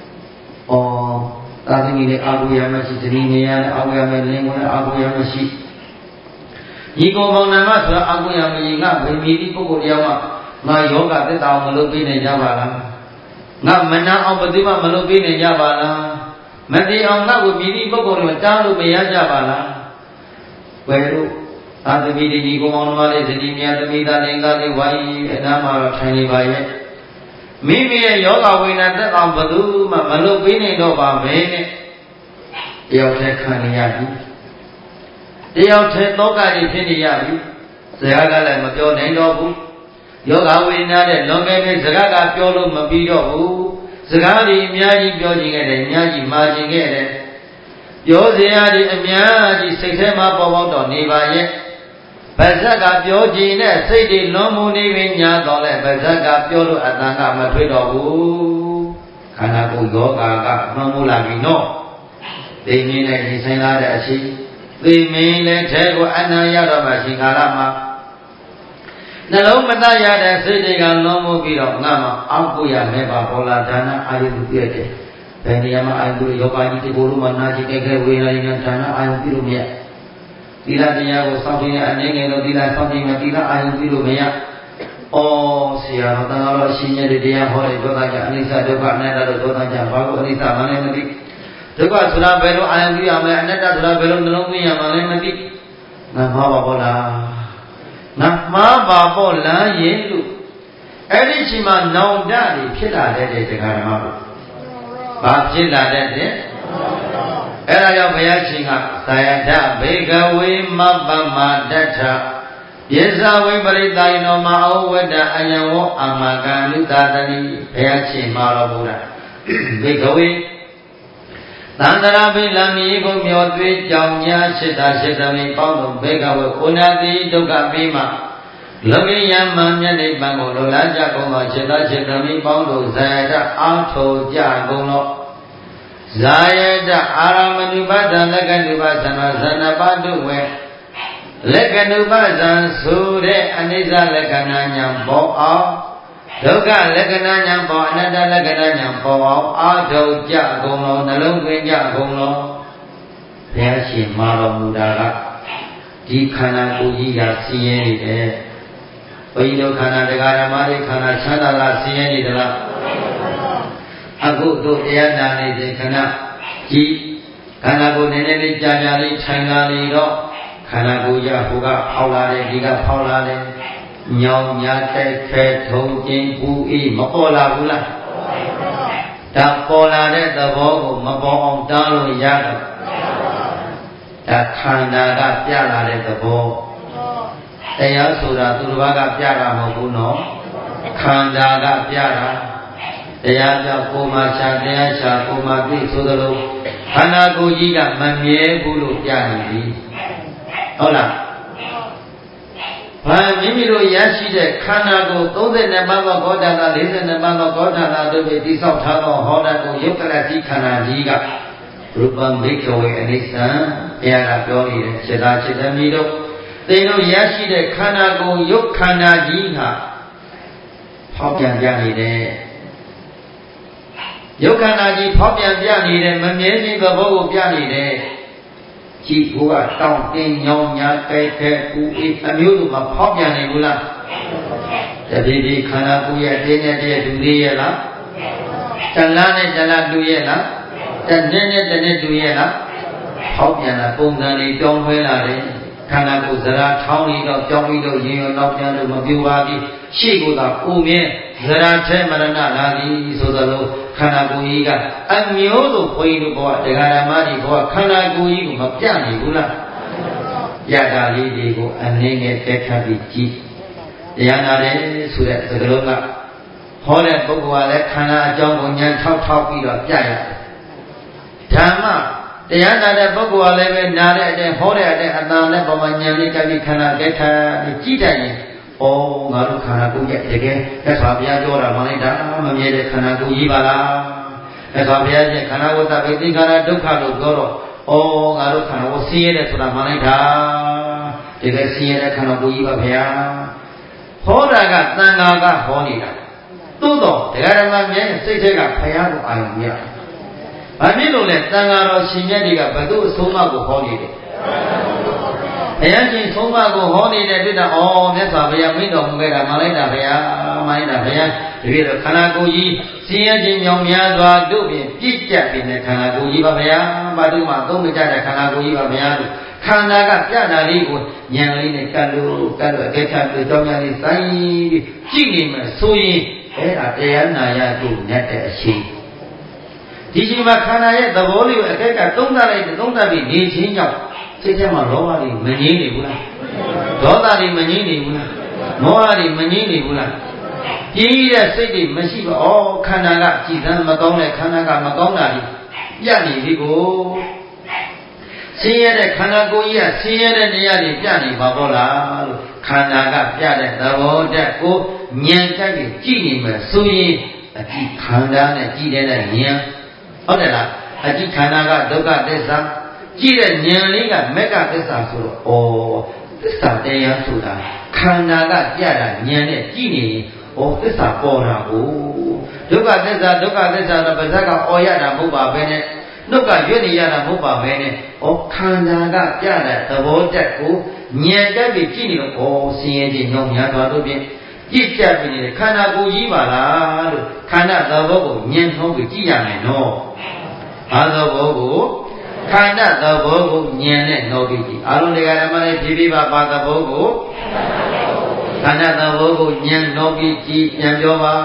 သာသမီနဲ့အားကိုးရမရှိတတိနေရနဲ့အားကိုးရမယ်လင်းကိုလည်းအားကိုးရမရှိညီကောင်မောင်နှံမဆိုတာအားကိုးရမရှိငါဗေမီတိပုဂ္ဂိုလ်တယောက်မှငါယောဂသက်တာအောင်မလုပ်ပေးနိုင်ကြပါလားငါမနာအောင်ဘယ်သူမှမလုပ်ပေးနိုင်ကြပါလားမတည်အောင်ငါ့ကိုမြည်သည့်ပုဂ္ဂိုလ်တွေတားလို့မရကြပါလားဘယ်လိုသာသမီညီကောင်မောင်နှံမလေးဇနီးများသမီးသားလင်္ကာလေးဝိုင်းအနားမှာတော့ထိုင်နေပါရဲ့မိမိရဲ့ယောဂဝိညာဉ်သက်အောင်ဘယ်သူမှမလုပ်ပေးနိုင်တော့ပါပဲနဲ့တယောက်တည်းခံနေရပြီတယောက်တည်းသောကကြီးဖြစ်နေရပြီစကားကလည်းမပြောနိုင်တော့ဘူးယောဂဝိညာဉ်နဲ့လွန်ခဲ့တဲ့စကားကပြောလို့မပြီးတော့ဘူးစကားတွေအများကြီးပြောခြင်းခဲ့တယ်အများကြီးမှားခြင်းခဲ့တယ်ပြောစရာတွေအများကြီးစိတ်ထဲမှာပေါ်ပေါက်တော့နေပါရဲ့ပါဇက်ကပြောခြင်းနဲ့စိတ်တွေလွန်မှုနေပြီညာတော့လဲပါဇက်ကပြောလို့အတန်ကမထွက်တော့ဘူးခန္ဓာကိုယ်ယောဂါကနှောမှုလာပြီနော်သိမင်းနဲ့ရင်ဆိုင်လာတဲ့အချိန်သိမင်းလည်းထဲကိုအနံ့ရတော့မှရှင်ကာလမှာနှလုံးမသားရတဲ့စိတ်တွေကလွန်မှုပြီးတော့ငါမှအောက်ကိုရမဲ့ပါပေါ်လာဒါနအာယုပြုရတဲ့ဘယ်နေရာမှာအာယုပြုယောဂါကြီးဒီကိုယ်လုံးမှာနာကြည့်ကြဲဝေဒနာနဲ့ဒါနအာယုပြုလို့မရသီလတရားကိုစောင့်ခြင်းအနေငယ်တော့သီလစောင့်ခြင်းမှာသီလအာယုပြုလို့မရဆရာတော်တော်အရှင်မြတ်တရားဟောတဲ့ဒေါသကြအနိစ္စဒုက္ခအနတ္တတို့ဒေါသကြဘာကိုအနိစ္စမှလည်းမသိဒုက္ခဆိုတာဘယ်လိုအာယုပြုရမလဲအနတ္တဆိုတာဘယ်လိုနှလုံးသွင်းရမလဲမသိငါမှားပါပေါ့လားငါမှားပါပေါ့လားရင်လို့အဲ့ဒီချိန်မှာနောင်တတွေဖြစ်လာတဲ့တရားဓမ္မပါဘာဖြစ်လာတဲ့အဲ့ဒါကြောင့်ဘုရားရှင်ကသာယတဘေကဝေမပ္ပမတ္ထယေဇဝိပရိသယနောမဩဝတ္တအယံဝောအမကံလူသာတတိဘုရားရှင်မှာတော်မူတာဘေကဝေသန္တရာဘိလမီကိုမျောသွေးကြောင်ညာရှိတာရှိသမီးပေါင်းတို့ဘေကဝေဥနာတိဒုက္ခပြီးမှလောကိယမမြတ်နိဗ္ဗာန်ကိုလိုလားကြကုန်သောရှိတာရှိသမီးပေါင်းတို့ဇာယတအာထောကြကုန်သောဇာယတအာရမဏုပဒလက္ခဏုပသနာဇဏပါတုဝေလက္ခဏုပဇံဆိုတဲ့အနိစ္စလက္ခဏာညာပေါ်အောင်ဒုက္ခလက္ခဏာညာပေါ်အနတ္တလက္ခဏာညာပေါ်အောင်အာထုကြကုန်သောနှလုံးသွင်းကြကုန်သောဘုရားရှင်မှာတော်မူတာကဒီခန္ဓာကိုယ်ကြီးကဆင်းရဲနေတယ်ဘုရားတို့ခန္ဓာတရားဓမ္မတွေခန္ဓာချမ်းသာလားဆင်းရဲနေသလားအခုတို့တရားနာနေတဲ့ခဏကြီးခန္ဓာကိုယ်နည်းနည်းလေးကြာကြာလေးထိုင်လာနေတော့ခန္ဓာကိုယ်ရဟိုကဖောက်လာတယ်ဒီကဖောက်လာတယ်ညောင်ညာတိုက်ခဲထုံကျင်းပူအေးမပေါ်လာဘူးလားဒါပေါ်လာတဲ့သဘောကိုမပေါ်အောင်တားလို့ရတော့ဒါခန္ဓာကပြလာတဲ့သဘောတရားဆိုတာသူတစ်ပါးကပြတာမဟုတ်ဘူးနော်ခန္ဓာကပြတာတရားပြောက်ကိုမှရှာတရားရှာကိုမှပြည့်ဆိုသလိုခန္ဓာကိုယ်ကြီးကမမြဲဘူးလို့ပြနေပြီဟုတ်လားဘာမိမိတို့ရရှိတဲ့ခန္ဓာကိုယ်32ပါးသောဂေါတတာ42ပါးသောဂေါတတာတို့ဖြင့်တိဆောက်ထားသောဟောတာကိုယုတ်ကလတိခန္ဓာကြီးကရူပံဘိက္ခဝေအနိစ္စံဘုရားကပြောနေတယ်စေတာစေတမီတို့သင်တို့ရရှိတဲ့ခန္ဓာကိုယ်ယုတ်ခန္ဓာကြီးဟာဟောပြန်ပြနေတယ်ယုတ်ခန္ဓာကြီးဖောက်ပြန်ပြနေတယ်မမြဲခြင်းသဘောကိုပြနေတယ်ကြည်ကိုကတောင်းတင်းညောင်းညာကြိုက်ခဲပူအေးအမျိုးစုံမှာဖောက်ပြန်နေဘူးလားတတိပိခန္ဓာကိုယ်ရဲ့တင်းနဲ့တည်းတူသေးရဲ့လားတလားနဲ့တလားတူရဲ့လားတနေ့နဲ့တနေ့တူရဲ့လားဖောက်ပြန်တာပုံစံလေးတောင်းခွဲလာတယ်ခန္ဓာကိုယ်ဇရာထောင်းပြီးတော့ကြောင်းပြီးတော့ရင်ရောနောက်ပြန်လို့မပြူပါဘူးရှေ့ကသာပုံမြဲဇရာထဲမရဏလာသည်ဆိုသလိုခန္ဓာကိုယ်ကြီးကအမျိုးစုံဘုန်းကြီးတို့ဘဝတရားဓမ္မတွေဘဝခန္ဓာကိုယ်ကြီးကိုမပြနိုင်ဘူးလားရတာလေးတွေကိုအနေငယ်တက်ခတ်ပြီးကြည့်တရားနာတယ်ဆိုတဲ့စကားလုံးကဟောတဲ့ပုဂ္ဂိုလ်ကလည်းခန္ဓာအကြောင်းကိုဉာဏ်ထောက်ပြီးတော့ပြရတယ်ဓမ္မတရားနာတဲ့ပုဂ္ဂိုလ်ကလည်းပဲနာတဲ့အတဲ့ဟောတဲ့အတဲ့အတန်နဲ့ပမာဉာဏ်လေးကပ်ပြီးခန္ဓာတက်ခတ်ပြီးကြည့်တတ်ရင်ဩငါတို့ခန္ဓာကိုယ်ရဲ့တကယ်သက်သာဘုရားပြောတာမှလိုက်တာမမြဲတဲ့ခန္ဓာကိုယ်ကြီးပါလားသက်သာဘုရားရဲ့ခန္ဓာကိုယ်သဗ္ဗေသင်္ခါရဒုက္ခလို့ပြောတော့ဩငါတို့ခန္ဓာကိုယ်ဆင်းရဲတယ်ဆိုတာမှလိုက်တာတကယ်ဆင်းရဲတဲ့ခန္ဓာကိုယ်ကြီးပါဗျာဟောတာကသံဃာကဟောနေတာသို့တော့တရားဓမ္မမြဲစိတ်ထဲကဘုရားကိုအာရုံရဘာဖြစ်လို့လဲသံဃာတော်ရှင်မြတ်တွေကဘယ်သူအဆုံးအမကိုဟောနေတယ်ဘုရားရှင်ဆုံးမကိုဟောနေတဲ့တွေ့တာမြတ်စွာဘုရားမိန့်တော်မူခဲ့တာမှလိုက်တာဘုရားမှလိုက်တာဘုရားတကယ်တော့ခန္ဓာကိုယ်ကြီးဆင်းရဲခြင်းကြောင့်များစွာတို့ဖြင့်ပြည့်ကျက်နေတဲ့ခန္ဓာကိုယ်ကြီးပါဗျာဘာလို့မှသုံးမကြတဲ့ခန္ဓာကိုယ်ကြီးပါဗျာလို့ခန္ဓာကပြတာလေးကိုဉာဏ်လေးနဲ့ကတ်လို့အကဲခတ်ပြီးကြောင်းများလေးစိုင်းပြီးကြည့်နေမှဆိုရင်အဲ့ဒါတရားနာရကိုနဲ့တဲ့အရှိဒီချိန်မှာခန္ဓာရဲ့သဘောလေးကိုအကဲကသုံးသပ်လိုက်သုံးသပ်ပြီးနေခြင်းကြောင့်စိတ်ထဲမှာလောဘတွေမငြိမ်းနေဘူးလားဒေါသတွေမငြိမ်းနေဘူးလားမောဟတွေမငြိမ်းနေဘူးလားပြင်းတဲ့စိတ်တွေမရှိပါခန္ဓာကကြည်စမ်းမကောင်းတဲ့ခန္ဓာကမကောင်းတာတွေပြနေပြီကိုဆင်းရဲတဲ့ခန္ဓာကိုယ်ကြီးကဆင်းရဲတဲ့နေရာတွေပြနေပါဘောလားလို့ခန္ဓာကပြတဲ့သဘောတည်းကိုဉာဏ်ကပ်ပြီးကြည့်နေမှဆိုရင်အကြည့်ခန္ဓာနဲ့ကြည့်တဲ့ဉာဏ်ဟုတ်တယ်လားအကြည့်ခန္ဓာကဒုက္ခသစ္စာကြည့်တဲ့ဉာဏ်လေးကမက္ကသစ္စာဆိုတော့သစ္စာတရားဆိုတာခန္ဓာကပြတာဉာဏ်နဲ့ကြည့်နေရင်သစ္စာပေါ်တာကိုဒုက္ခသစ္စာတော့ပါဇက်ကရတာမဟုတ်ပါပဲနဲ့နှုတ်ကရွတ်နေရတာမဟုတ်ပါပဲနဲ့ခန္ဓာကပြတဲ့သဘောတက်ကိုဉာဏ်တက်ပြီးကြည့်နေတော့ဆင်းရဲခြင်းညောင်းများသွားလို့ဖြင့်ကြည့်ကြပြီးနေခန္ဓာကိုယ်ကြီးပါလားလို့ခန္ဓာသဘောကိုဉာဏ်ထုတ်ပြီးကြည့်ရမယ်နော်ဘာသဘောကိုခန္ဓာသဘောကိုဉာဏ်နဲ့နှောပြီးကြည့်အလုံးတရားဓမ္မနဲ့ဖြည်းဖြည်းပါသဘောကိုခန္ဓာသဘောကိုဉာဏ်နှောပြီးကြည့်ပြန်ပြောပါ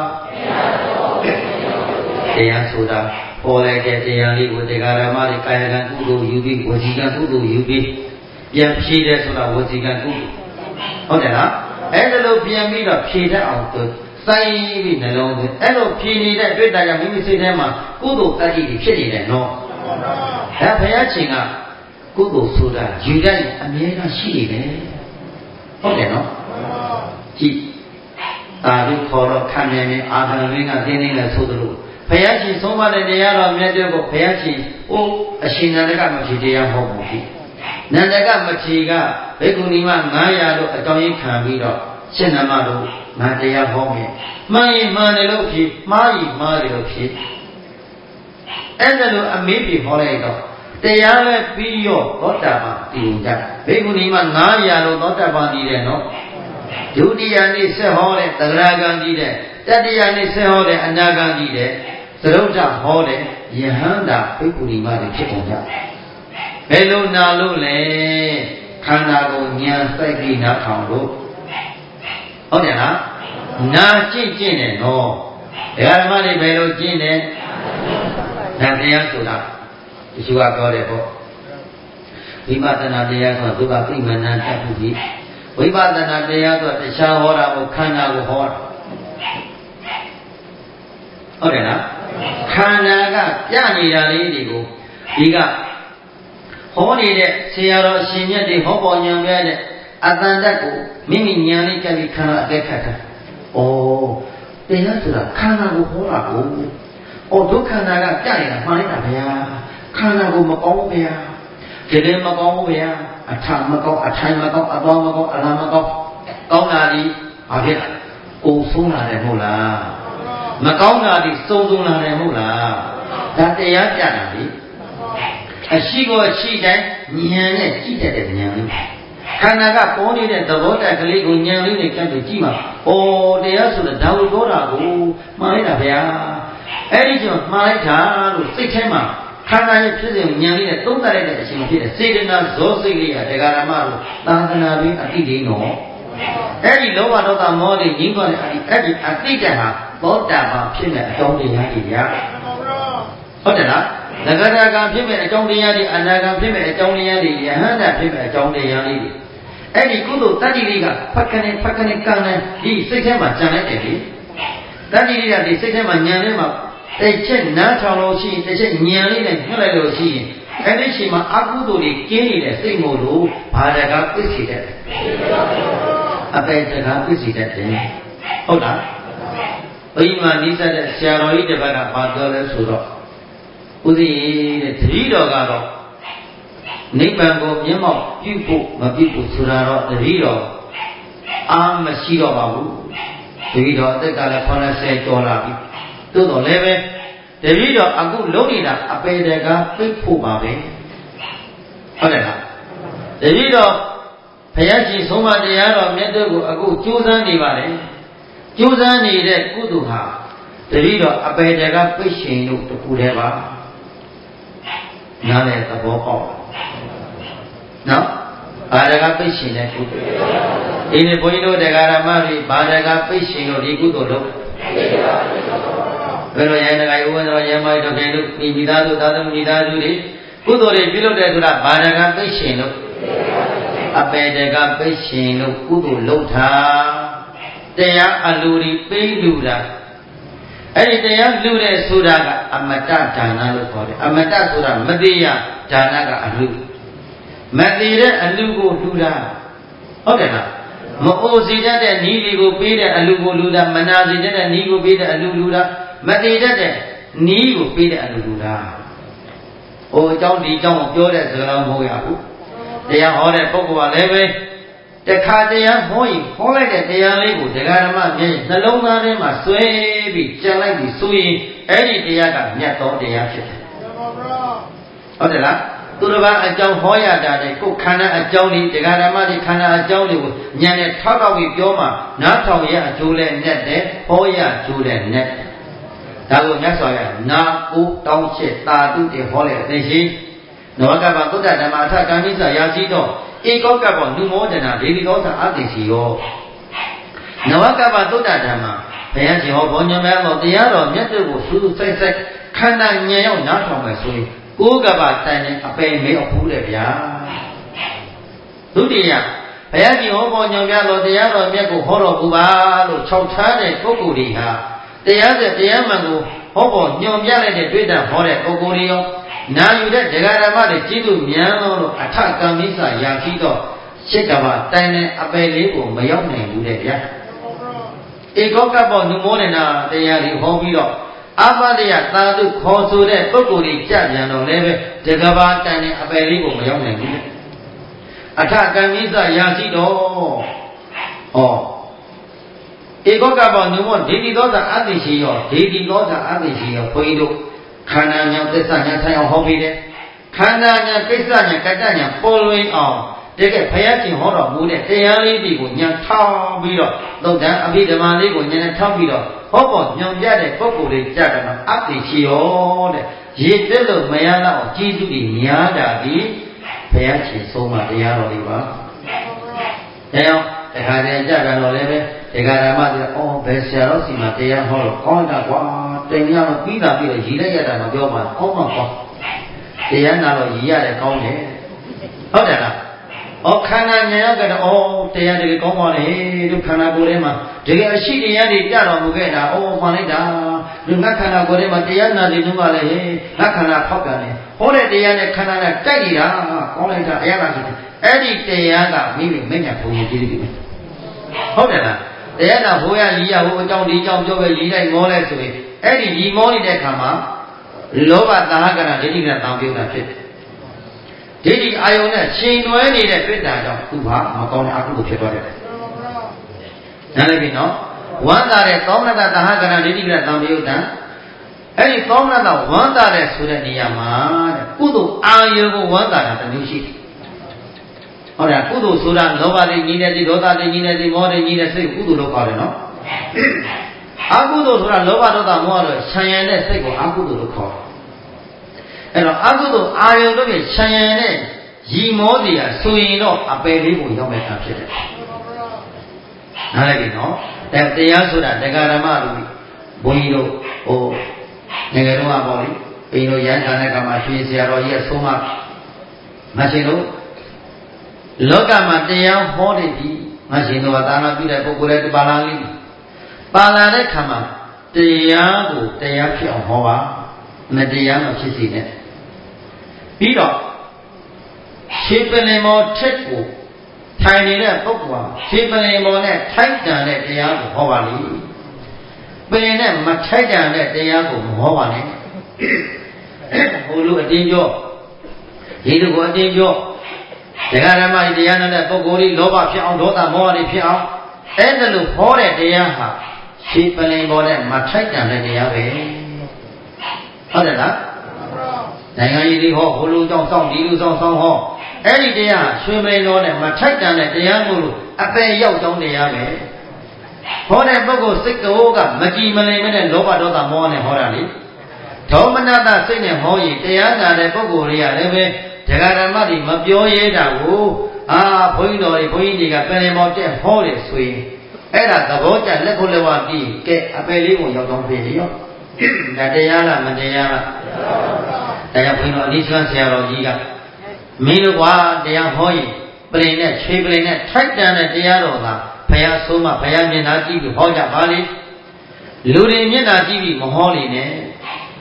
တရားဆိုတာပေါ်လိုက်တဲ့တရားလေးကိုတရားဓမ္မတွေကာယကံကုသိုလ်ယူပြီးဝစီကံကုသိုလ်ယူပြီးပြန်ဖြည့်တယ်ဆိုတာဝစီကံကုသိုလ်ဟုတ်တယ်လားအဲ့ဒါလို့ပြန်ပြီးတော့ဖြည့်တတ်အောင်သူစိုင်းပြီးနှလုံးသွင်းအဲ့လိုဖြည့်နေတဲ့တွေ့တာကြောင့်မိမိစိတ်ထဲမှာကုသိုလ်တတ္တိတွေဖြစ်နေတယ်နော်ဒါဘုရားရှင်ကကုသိုလ်ဆိုတာယူတတ်ရင်အမြဲတမ်းရှိနေတယ်ဟုတ်တယ်နော်ကြည့်ဒါလို့ခေါ်တော့ခံနေနေအာသံရင်းကတင်းနေလဲဆိုသလိုဘုရားရှင်ဆုံးမတဲ့တရားတော်မြတ်တဲ့ကိုဘုရားရှင်အရှင်နန္ဒကမထေရတရားဟောမှုရှိနန္ဒကမထေရကဘိက္ခုနီမ900လို့အကြောင်းရင်းခံပြီးတော့ရှင်နမတို့ငါတရားဟောမယ်မှန်ရင်မှန်တယ်လို့ဖြစ်မှားရင်မှားတယ်လို့ဖြစ်အဲ့ဒါလို့အမေးပြေဟောလိုက်တော့တရားပဲပြီးရောသောတာပန်တည်ကြဘိက္ခုနီမ900လို့သောတာပန်တည်တယ်နော်ဒုတိယနေ့ဆက်ဟောတဲ့သဂရကံတည်တဲ့တတိယနေ့ဆက်ဟောတဲ့အနာကံတည်တဲ့သရုပ်ထဟောတဲ့ယဟန္တာဘိက္ခုနီမတွေဖြစ်ကုန်ကြဘယ်လိုနာလို့လဲခန္ဓာကိုဉာဏ်စိုက်ပြီးနားထောင်လို့ဟုတ်တယ်လားနာကျင့်တယ်နော်ဒကာဓမ္မတွေဘယ်လိုကျင့်တယ်ဒါတရားဆိုတာတချို့ကပြောတယ်ပေါ့ဝိပဿနာတရားဆိုသူကပြိမနာတတ်ပြီးဝိပဿနာတရားဆိုတခြားဟောတာကိုခန္ဓာကိုဟောတာဟုတ်တယ်လားခန္ဓာကပြနေတာလေးတွေကိုဒီကဟောနေတဲ့ဆရာတော်ရှင်မြတ်တွေဟောပေါ်ဉာဏ်ပြတဲ့အတန်တက်ကိုမိမိဉာဏ်လေးကြပြီးခန္ဓာအသက်ခတ်တာတရားဆိုတာခန္ဓာကိုဟောတာကိုဒုက္ခန္ဓာကပြနေတာမှန်လိုက်တာဗျာခန္ဓာကိုမကောင်းဘူးဗျာကြည်တယ်မကောင်းဘူးဗျာအထမကောင်းအထိုင်မကောင်းအတော်မကောင်းအလားမကောင်းကောင်းတာဒီဘာဖြစ်ကိုဆုံးလာတယ်မဟုတ်လား mà có là thì sâu là này không là ta để áp trả là đi chỉ có chỉ đấy nhà này chỉ để nhà này khăn naga bỏ đi để tao bỏ ra cái lấy của nhà lấy để cái gì chỉ mà ô để áp xuống là đau đó là ô mà lấy là phải ấy đi chứ mà lấy trả rồi xây thêm mà khăn này phía dưới nhà lấy để tốt ta lấy để xem phía để xây đến là số xây đi à để cái làm mà rồi ta cái nào bị ati đi nó ấy đi lâu vào đó ta mua thì những con ấy đi ati cái hả tốt trả mà phía này trong thì nhà gì vậyဟုတ်တယ်လားသက္ကရာကံဖြစ်မဲ့အကြောင်းတရားတွေအနာကံဖြစ်မဲ့အကြောင်းတရားတွေယဟန္တာဖြစ်မဲ့အကြောင်းတရားလေးတွေအဲ့ဒီကုသိုလ်တတ္တိလေးကဖက်ကနေကံနေဒီစိတ်ထဲမှာကြံလိုက်တယ်လေတတ္တိလေးကဒီစိတ်ထဲမှာညံထဲမှာတစ်ချက်နားထောင်လို့ရှိရင်တစ်ချက်ညံလေးနဲ့ညှက်လိုက်လို့ရှိရင်အဲ့ဒီချိန်မှာအကုသိုလ်တွေကင်းနေတဲ့စိတ်မို့လို့ဘာတကားပြည့်စည်တတ်တယ်အပေတကားပြည့်စည်တတ်တယ်ဟုတ်လားဘိမာနိစ္စတဲ့ဆရာတော်ကြီးတစ်ပတ်ကပါပြောလဲဆိုတော့ဥဒိတဲ့တတိတော်ကတော့နိဗ္ဗာန်ကိုမျက်မှောက်ပြုဖို့မပြုဖို့ဆိုတာတော့တတိတော်အာမရှိတော့ပါဘူးတတိတော်အသက်ကလည်း80ကျော်လာပြီသို့တော်လည်းပဲတတိတော်အခုလုံးနေတာအပေတကားပြိဖို့ပါပဲဟုတ်တယ်လားတတိတော်ဘုရားရှင်ဆုံးမတရားတော်မြတ်တို့ကိုအခုကြိုးစားနေပါလေကြိုးစားနေတဲ့ကုသိုလ်ဟာတတိတော်အပေတကားပြိရှင်လို့တခုတည်းပါနားလေသဘောပေါက်နော်ဘာတကပိတ်ရှင်တဲ့ကုသိုလ်ဒီနေ့ဘုန်းကြီးတို့တရားဓမ္မတွေဘာတကပိတ်ရှင်လို့ဒီကုသိုလ်လုပ်ဘယ်လိုရဲတကဥပ္ပဒေရဲမိုက်တို့ခင်တို့ဒီမိသားစုသာသမီမိသားစုတွေကုသိုလ်တွေပြုလုပ်တဲ့ဆိုတာဘာတကပိတ်ရှင်လို့အပေတကပိတ်ရှင်လို့ကုသိုလ်လုပ်တာတရားအလူတွေပိတ်လူတာအဲ့ဒီတရားလူတဲ့ဆိုတာကအမတ္တဒါနလို့ခေါ်တယ်အမတ္တဆိုတာမသိရဒါနကအလူမသိတဲ့အလူကိုလူတာဟုတ်တယ်လားမအိုစီတတ်တဲ့နီးလီကိုပေးတဲ့အလူကိုလူတာမနာစီတတ်တဲ့နီးကိုပေးတဲ့အလူလူတာမသိတတ်တဲ့နီးကိုပေးတဲ့အလူလူတာဟိုအကြောင်းဒီအကြောင်းပြောတဲ့စကားလုံးမဟုတ်ရဘူးတရားဟောတဲ့ပုဂ္ဂိုလ်ကလည်းပဲတခါတရားဟောရင်ဟောလိုက်တဲ့တရားလေးကိုဒကာဓမ္မမြင်နှလုံးသားထဲမှာဆွဲပြီးကြံလိုက်ပြီးဆိုရင်အဲ့ဒီတရားကမြတ်သောတရားဖြစ်တယ်ဟုတ်တယ်လားသူတစ်ပါးအကြောင်းဟောရတာတဲ့ကိုယ်ခန္ဓာအကြောင်းဒီဒကာဓမ္မဒီခန္ဓာအကြောင်းတွေကိုဉာဏ်နဲ့ထောက်တော့ပြီးပြောမှနားထောင်ရအကျိုးလဲနဲ့တယ်ဟောရအကျိုးလဲနဲ့ဒါကိုမြတ်စွာဘုရားနာကိုတောင်းချက်တာတုတေဟောလေအသိရှိနဝကပ္ပသုဒ္ဓဓမ္မအထကံမိစ္ဆာယာစီတော့ဧကောကပ္ပနုမောဒနာဒေဝီသောသာအသိရှိရောနဝကပ္ပသုဒ္ဓဓမ္မဘုရားရှင်ဟောဘောညံများတော့တရားတော်မြတ်တို့ကိုစူးစူးဆိုင်ဆိုင်ခန္ဓာဉာဏ်ရောက်နားထောင်မယ်ဆိုရင်ကိုးကပ္ပတိုင်တဲ့အပယ်မေအဖူးတယ်ဗျာဒုတိယဘုရားရှင်ဟောဘောညံများတော့တရားတော်မြတ်ကိုဟောတော်မူပါလို့ခြောက်ထားတဲ့ပုဂ္ဂိုလ်တွေဟာတရားစတရားမှန်ကိုဟောပေါ်ညွန်ပြလိုက်တဲ့တွေ့တာဟောတဲ့ပုဂ္ဂိုလ်တွေရောနာယူတဲ့ဒကာဓမ္မတွေကြီးသူမြန်လို့အထကံမိစ္ဆာယာရှိတော့ရှစ်ကဘာတိုင်တဲ့အပယ်လေးကိုမရောက်နိုင်ဘူးတဲ့ဗျာဧကောကပ္ပနုမောဒနာတရားတွေဟောပြီးတော့အပဒယသာဓုခေါ်ဆိုတဲ့ပုဂ္ဂိုလ်တွေကြပြန်တော့လည်းပဲဒကာဘာတိုင်တဲ့အပယ်လေးကိုမရောက်နိုင်ဘူးတဲ့အထကံမိစ္ဆာယာရှိတော့ဧကောကပ္ပနုမောဒေတိသောသာအသိရှိရောဒေတိသောသာအသိရှိရောဘုန်းကြီးတို့ခန္ဓာညာသစ္စာညာဆိုင်အောင်ဟောပြီးတယ်ခန္ဓာညာကိစ္စညာကတ္တညာပေါ်လွင်အောင်တကယ်ဘုရားရှင်ဟောတော်မူတဲ့တရားလေးတွေကိုညာထောင်ပြီးတော့သုတ်တံအဘိဓမ္မာလေးကိုညာနဲ့ထောက်ပြီးတော့ဟောပေါ်ညွန်ပြတဲ့ပုဂ္ဂိုလ်တွေကြတယ်မှာအသိရှိရောတဲ့ရေပြည့်လို့မရတော့ကျေးဇူးတွေများတာဒီဘုရားရှင်ဆုံးမတရားတော်လေးပါဒါကြောင့်တခါတည်းကြတယ်တော့လည်းပဲဒီကရမတွေဘယ်ဆရာတော်စီမှာတရားဟောတော့ကောင်းတာကွာတင်ရမပြီးတာပြီးတော့ရည်လိုက်ရတာမပြောပါဘူးအောက်မှာကွာတရားနာတော့ရည်ရတယ်ကောင်းတယ်ဟုတ်တယ်လားခန္ဓာဉာဏ်ရောက်ကြတော့တရားတကယ်ကောင်းပါလေတို့ခန္ဓာကိုယ်ထဲမှာတကယ်အရှိတရားတွေကြတော်မူခဲ့တာမှန်လိုက်တာလူငါခန္ဓာကိုယ်ထဲမှာတရားနာနေတော့လေငါခန္ဓာဖောက်ကန်တယ်ဟောတဲ့တရားနဲ့ခန္ဓာနဲ့တိုက်နေတာကောင်းလိုက်တာအရသာရှိတယ်အဲ့ဒီတရားကမိမိမညာဘုံကြီးကြည့်တယ်ဟုတ်တယ်လားတရားနာဟိုရရီရဟိုအကြောင်းဒီအကြောင်းပြောပဲရီလိုက်မောလိုက်ဆိုရင်အဲ့ဒီရီမောနေတဲ့အခါမှာလောဘသဟကရဒိဋ္ဌိကတောင်းပြုတာဖြစ်တယ်ဒိဋ္ဌိအာယုံနဲ့ရှင်တွဲနေတဲ့တွေ့တာကြောင့်သူဟာမကောင်းတဲ့အကုသိုလ်ဖြစ်သွားတယ်နားလည်ပြီနော် Wanda de Tomata Tahagana Lidigra Tambiuta. Any Tomata Wanda de Sudaniyama, Kudu Ayu Wanda the Nishi. Or a Kudu Sudan, nobody needed the Dota, they needed the more, they needed to say Kudu Locarino. Agudo Sura Lobada more, Cheyenne Sego, Agudu Locor. And Agudu Ayu Cheyenne, Yimodia, Suino, a baby who don't make up shit. No, that the Yasuda, the Garamadu, Boino, or Negaroa body, Pino Yanka Machine, Sierra, yes, so much. Machino Loka Matea, Holiday, Machino, Adana, Buddha, Pocure, Balali, Balade Kama, the Yago, the Yaki of Hova, Median of Chisine. Piro Shippenemo Checo. Tiny Pokwa, Shippenemo, Titan at the Yago Hovali. Benem, Machajan at the Yago Hovani. Hulu at Dinjo. He do what Dinjo. The Garama, the Yana, Pogori, Loba, Piao, Dota, Mori, Piao. And the look for at the Yaha. Shippenemo, Machajan at the Yabe. How did that? Nangay ho, Hulu Song, Dilu Song Ho. Any day, swimming on a Machajan at the Yamuru, a pay out on the Yame. Hone Bogo sick the Oga, Maki Malaman and Loba Dota Morning Horali. Tomanata singing Hoyi, the Yana, the Bogoria, Leve, Tagaramadi, Mapio Yeda, Poino, Poiniga, Penemote, Holy Swing. Era the Boja, Lecolewati, get a belly on your don't pay you. That they are Madea. They have been on this one, Sierra Giga. Meanwhile, they are hoy, Brainette, Chiblinet, Titan at the Arola, Paya Suma, Paya Minati, Hoja Valley, Luri Minati, Moholine.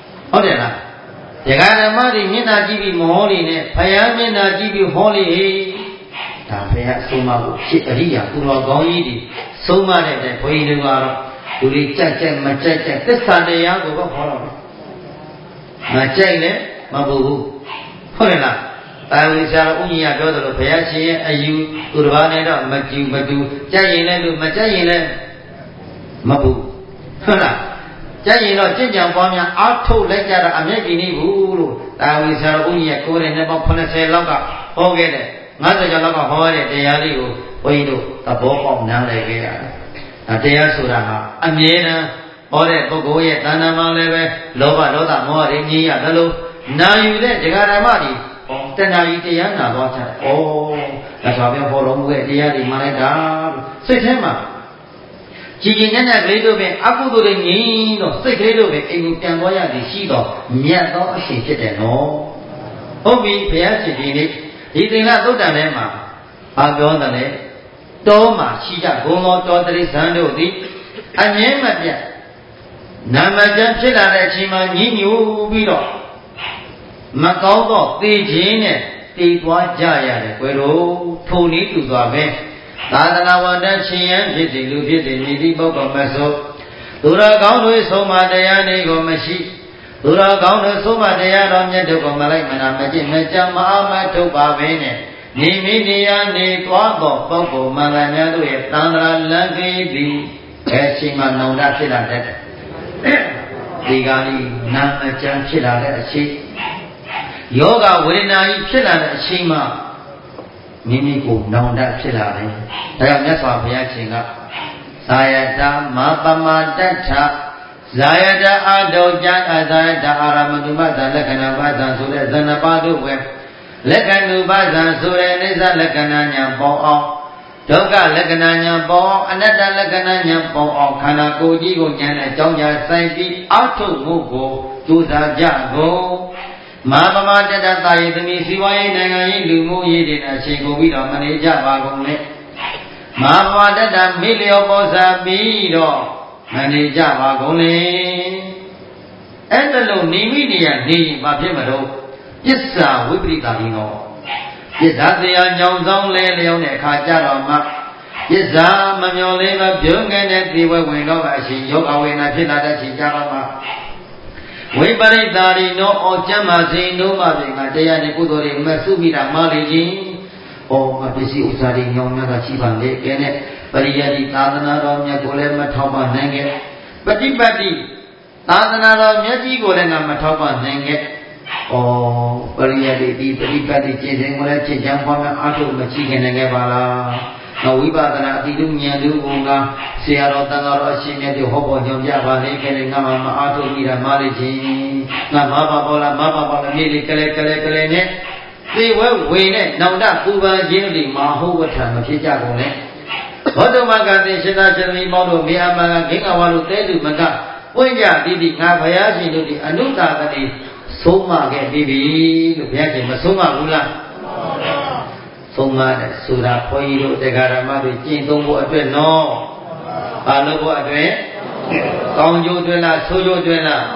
Hodena. The Garamari Minati, Moholine, Paya Minati, Holy. Paya Suma, Chiparia, Kuragoni, Suma, the Poinuara. To reject Machacha, this Sunday Yago Horo Machane, Mabu, Horena. I will say, Unia go to Payashi, and you, Urbana, Maju, Maju, Jayina, Majayina, Mabu. Hona Jayino, Jinja, Bomia, Arto, Ledger, Amegini, Uru. I will say, Unia, go and never Ponase Loga, forget it. Mother Jalaga Hore, the Yaligo, Oido, the Bob of Nale. Atea Suraha, Amena, Ore Pogoye, Tanama Leve, Lova Loda Mori, Nia, Dalo. Now you let the Garamadi, Tenayana, Water. Oh, that's why we are for Omwe, the Manada, Setema. Chigina, Gredo, Abu Rini, no, Secreto, and Camboya, the Shido, Miato, she said, no. Obi, Piachi, he did not do the Nema. I'll go on the left. Toma, Shija, Gomo, Totri, Sandodi, Anemaja Namajan Chila, Chima, Ninu, Vido Macobo, the Jane, the Wajaya, Quero, Tony to Zabe, Tadana Wanda Chian, Jiti, Lupi, Nidi Boko Maso, Dura Gauno, Soma, Dayane, Gomashi, Dura Gauno, Soma, Dayana, Yadoko, Malay, Majama, Toba, Vene. Nimidia ne Tuago, Bobo, Malana, Tandra, Lagi, Kashima, no, that's it. Digani, Namajan, Chila, she Yoga, Winai, Chila, Shima, Mimiku, no, that's it. I am just one Piachinga. Sayada, Mapama, Data, Zayada, Ado, Jata, Zayada, Aramaduma, Lakana, so there's an abadu web. Lekanu Bazan Sura Nisa Lekananya Bo, Doga Lekananya Bo, another Lekananya Bo, Kanako Jigo Yana, Jonya Saiti, Auto Mugo, Tuza Jago, Mama Data, the Misiway, Nanga, Lumu Yidin, Shiko Vido, Manaja Bagone, Mama Data, Milio Bosa Bido, Manaja Bagone, and the low Nimidia, Ni Mapimado. Yes, sir, we believe that you know. Yes, that they are young, Leon, Kajarama. Yes, sir, Mamma Leva, Jung and they were going over as she yoga when I feel that she Jarama. We buried that no or Jamasi, no Mavi, Matea, the Kudori, Masubida, Maliji, အပစ္စည်းဥစ္စာတွေညောင်းများတာရှိပါလေကဲနဲ့ပရိယတိသာသနာတော်မြတ်ကိုလည်းမထောက်ပံ့နိုင်ခဲ့ပฏิပတ်တိသာသနာတော်မြတ်ကြီးကိုလည်းငါမထောက်ပံ့နိုင်ခဲ့ပရိယတိဒီပฏิပတ်တိကျင့်စဉ်ကိုလည်းကျင့်ကြံပွားများအားထုတ်မရှိခင်နိုင်ခဲ့ပါလားဝိပဿနာအတိတုဉာဏ်သူကဆရာတော်တန်ဃာတော်အရှင်မြတ်တို့ဟောပေါ်ကြောင်းပြပါလေကဲငါမအားထုတ်ပြီးတာမားလိချင်းငါမပါပေါ်လားမပါပေါ်လားမြေလေးကလေးနဲ့သေဝဲဝေနဲ့နောင်တပူပန်ခြင်းတွေမဟုတ်ဝဋ္ဌာမဖြစ်ကြကုန်နဲ့ဘောဓမကတိရှင်သာရှင်မီပေါင်းတို့မြေအမှန်ကဂင်္ဂဝါတို့တဲသူမကပွင့်ကြသည်ငါဘုရားရှင်တို့ဒီအနုတာကတိဆုံးမခဲ့ပြီးပြီလို့ဘုရားရှင်မဆုံးမဘူးလားဆုံးမတဲ့ဆိုတာဘုန်းကြီးတို့တရားဓမ္မတွေကျင့်သုံးဖို့အတွက်နော်ဘာလို့ဖို့အတွက်ကောင်းကျိုးအတွက်လားဆိုးကျိုးအတွက်လား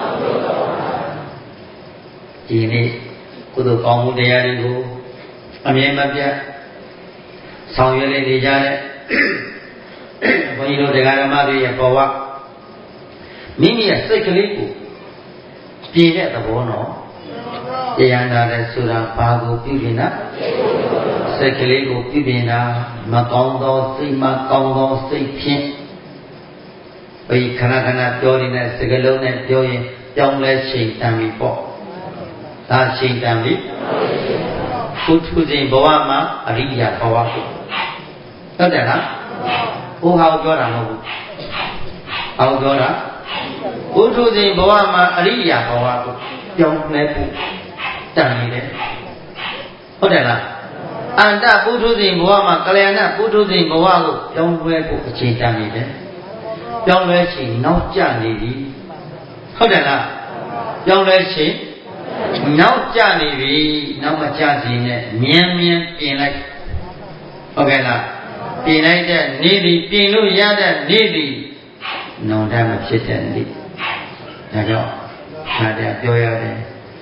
ဒီနေ့ကုသိုလ်ကောင်းမှုတရားတွေကိုအမြဲမပြတ်ဆောင်ရွက်နေကြတဲ့ဘုန်းကြီးတို့တရားဓမ္မတွေရဲ့ဘဝမိမိရဲ့စိတ်ကလေးကိုပြင်တဲ့သဘောနော်တရားနာတဲ့ဆိုတာဘာကိုပြုပြင်တာစိတ်ကလေးကိုပြုပြင်တာမကောင်းသောစိတ်မကောင်းသောစိတ်ဖြင့်ဘယ်ခဏခဏပြောနေတဲ့စကားလုံးနဲ့ပြောရင်ပြောင်းလဲချိန်တန်ပြီပေါ့ဒါချိန်တန်ပြီပုထုဇဉ်ဘဝမှာအရိယာဘဝကိုဟုတ်တယ်လားဘုရားပြောတာမဟုတ်ဘူးအောင်ပြောတာပုထုဇဉ်ဘဝမှာအရိယာဘဝကိုပြောင်းလဲဖို့တန်နေတယ်ဟုတ်တယ်လားအန္တပုထုဇဉ်ဘဝမှာကလျာဏပုထုဇဉ်ဘဝကိုပြောင်းလဲဖို့အချိန်တန်နေတယ်ပြောင်းလဲချိန်နောက်ကျနေပြီဟုတ်တယ်လားပြောင်းလဲချိန်နောက်ကျနေပြီနောက်မကျစီနဲ့မြန်ပြင်လိုက်ဟုတ်ကဲ့လားပြင်လိုက်တဲ့နေ့ဒီပြင်လို့ရတဲ့နေ့ဒီနောင်တမဖြစ်တဲ့နေ့ဒါကြောင့်ဒါတည်းပြောရတယ်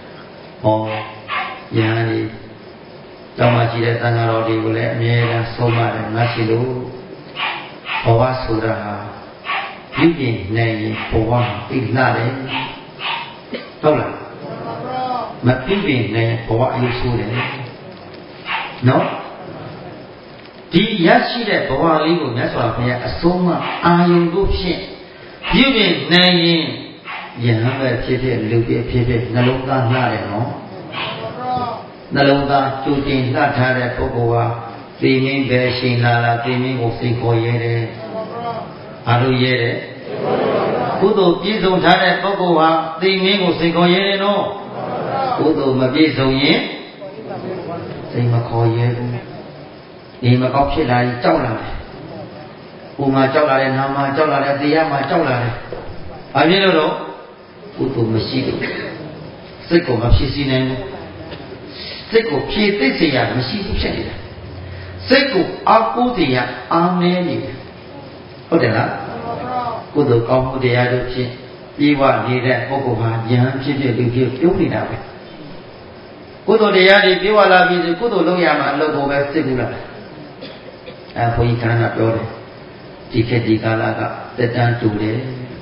ယဟန်ဒီတောင်းမှရှိတဲ့သံဃာတော်တွေကိုလည်းအမြဲတမ်းဆုံးမတယ်ငါရှိလို့ဘဝဆိုတာဟာပြုပြင်နိုင်ရင်ဘဝပြည့်လာတယ်ဟုတ်လားမပြုပြင်နိုင်ဘဝအယုဆိုးတယ်နော်ဒီရရှိတဲ့ဘဝလေးကိုမြတ်စွာဘုရားအဆုံးမအာယုံတို့ဖြင့်ပြုပြင်နိုင်ရင်ယဟန်ပဲဖြစ်ဖြစ်လူပြဖြစ်ဖြစ်နှလုံးသားလှတယ်နော်နှလုံးသားကြိုတင်လှထားတဲ့ပုဂ္ဂိုလ်ဟာသိမင်းပဲရှင်လာသိမင်းကိုစိတ်ခေါ်ရဲတယ်ဘာလို့ရဲတယ်ကုသိုလ်ပြည့်စုံထားတဲ့ပုဂ္ဂိုလ်ဟာသိမင်းကိုစိတ်ခေါ်ရဲတယ်နော်ကုသိုလ်မပြည့်စုံရင်စိတ်မခေါ်ရဲဘူးဒီမကောက်ဖြစ်လာရင်ကြောက်လာတယ်ကိုယ်မှာကြောက်လာတယ်နာမှာကြောက်လာတယ်တရားမှာကြောက်လာတယ်ဘာဖြစ်လို့တော့ကုသိုလ်မရှိဘူးစိတ်ကိုမဖြစ်စီနိုင်ဘူးစိတ်ကိုဖြည့်သိစေရမရှိဘူးဖြစ်နေတာစိတ်ကိုအားကိုးတရားအားနည်းနေတယ်ဟုတ်တယ်လားကုသိုလ်ကောင်းမှုတရားတို့ဖြင့်ပြေဝနေတဲ့ပုဂ္ဂိုလ်ဟာယဟန်ဖြစ်ဖြစ်လူဖြစ်ပြုံးနေတာပဲကုသိုလ်တရားတွေပြေဝလာပြီးကုသိုလ်လုပ်ရမှာအလုပ်ကိုပဲစိတ်ကူးလာဘုန်းကြီးခန္ဓာပြောတယ်ဒီခေတ်ဒီကာလကတက်တန်းတူတယ်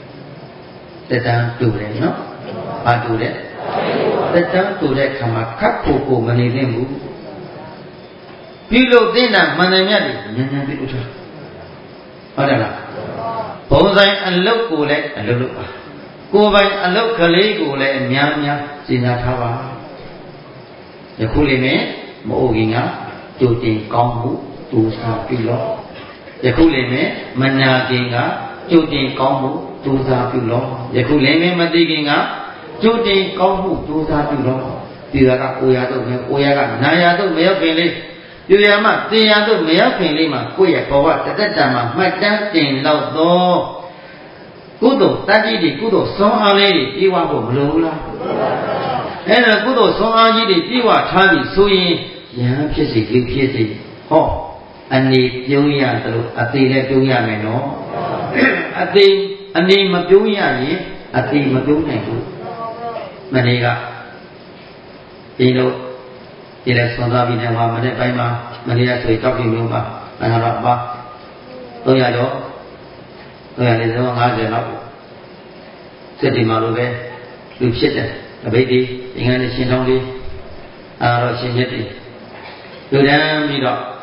နော်ဘာတူတယ်တက်တန်းတူတဲ့ခါမှာခတ်ဖို့ကိုမနေသင့်ဘူးပြုလို့သိတာမှန်တယ်မြတ်တယ်ဉာဏ်ပြုလို့ထားဟုတ်တယ်လားဘုံဆိုင်အလုတ်ကိုလည်းအလုတ်လုပ်ပါကိုယ်ပိုင်အလုတ်ကလေးကိုလည်းအများစဉ်းစားထားပါယခုလေးနဲ့မအိုခင်ကကြိုတင်ကောင်းမှုဒုစရပြုလို့ယခုလေးနဲ့မနာခင်ကကြိုတင်ကောင်းမှုဒုစရပြုလို့ယခုလေးနဲ့မသိခင်ကကြိုတင်ကောင်းမှုဒုစရပြုလို့ဒီကကိုရတော့ကိုရကနာရတော့မရောက်ခင်လေးပြရမတင်ရတော့မရောက်ခင်လေးမှာကိုယ့်ရဲ့ဘဝတသက်တံမှာမှတ်တမ်းတင်တော့ကုသိုလ်တတ်ကြီးတွေကုသိုလ်စွမ်းအားလေးတွေပြေဝဖို့မလိုဘူးလားအဲ့ဒါကုသိုလ်စွမ်းအားကြီးတွေပြေဝထားပြီဆိုရင်ယဟန်ဖြစ်စေလူဖြစ်စေဟောအနေပြုံးရတယ်လို့အသေးလည်းပြုံးရမယ်နော်အသေးအနေမပြုံးရရင်အသေးမပြုံးနိုင်ဘူးမနေ့ကဒီလိုဒီလက်ဆွမ်းသားပြီးနေမှာမနေ့ပိုင်းမှာမနေ့ကဆိုတောက်ပြီးမျိုးမှာငါတော့ပါ300ကျော်350လောက်စစ်တီမှာလိုပဲလူဖြစ်တယ်တပိတ်ဒီငန်းနဲ့ရှင်တောင်းလေးတော့ရှင်မြတ်တွေလူတန်းပြီးတော့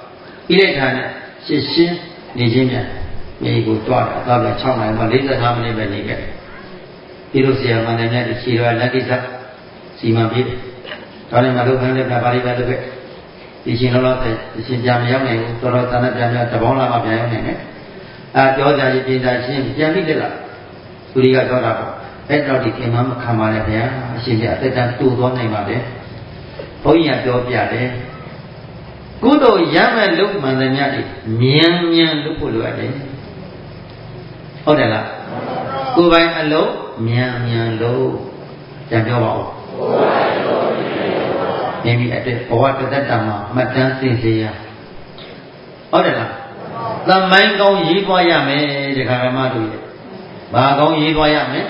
ပြီးတဲ့အခါနဲ့ရှင်းရှင်းနေချင်းများမြေကိုတွားတယ်တော့ပြန်6နိုင်မှ45မိနစ်ပဲနေခဲ့ပြီးလို့ဆရာမနဲ့များဒီခြေတော်လက်ကိစ္စစီမံပြီးတယ်ဒါနဲ့မလုပ်ခိုင်းတဲ့ဘာတွေပဲလုပ်ခဲ့ဒီရှင်တော့ဒီရှင်ပြန်မရောက်နိုင်ဘူးတော်တော်တန်တဲ့ပြန်တပေါင်းလာမှပြန်ရောက်နိုင်တယ်ပြောကြရပြင်သာရှင်ပြန်ပြီးတက်လာသူတွေကပြောတာပေါ့အဲ့တော့ဒီခင်မမခံပါနဲ့ဗျာအရှင်ကြီးအသက်တန်းတူသွားနိုင်ပါလေဘုန်းကြီးကပြောပြတယ်ကုသိုလ်ရမဲ့လုမှန်တဲ့များတွေမြန်မြန်လုပ်ဖို့လိုရတယ်ဟုတ်တယ်လားကိုယ်ပိုင်အလုပ်မြန်မြန်လုပ်ပြန်ပြောပါဦးမိမိအတွက်ဘဝတသက်တာမှာမှတ်တမ်းသိစေရဟုတ်တယ်လားသမိုင်းကောင်းရေးသွားရမယ်ဒီခါရမတို့ရဲ့ဘာကောင်းရေးသွားရမယ်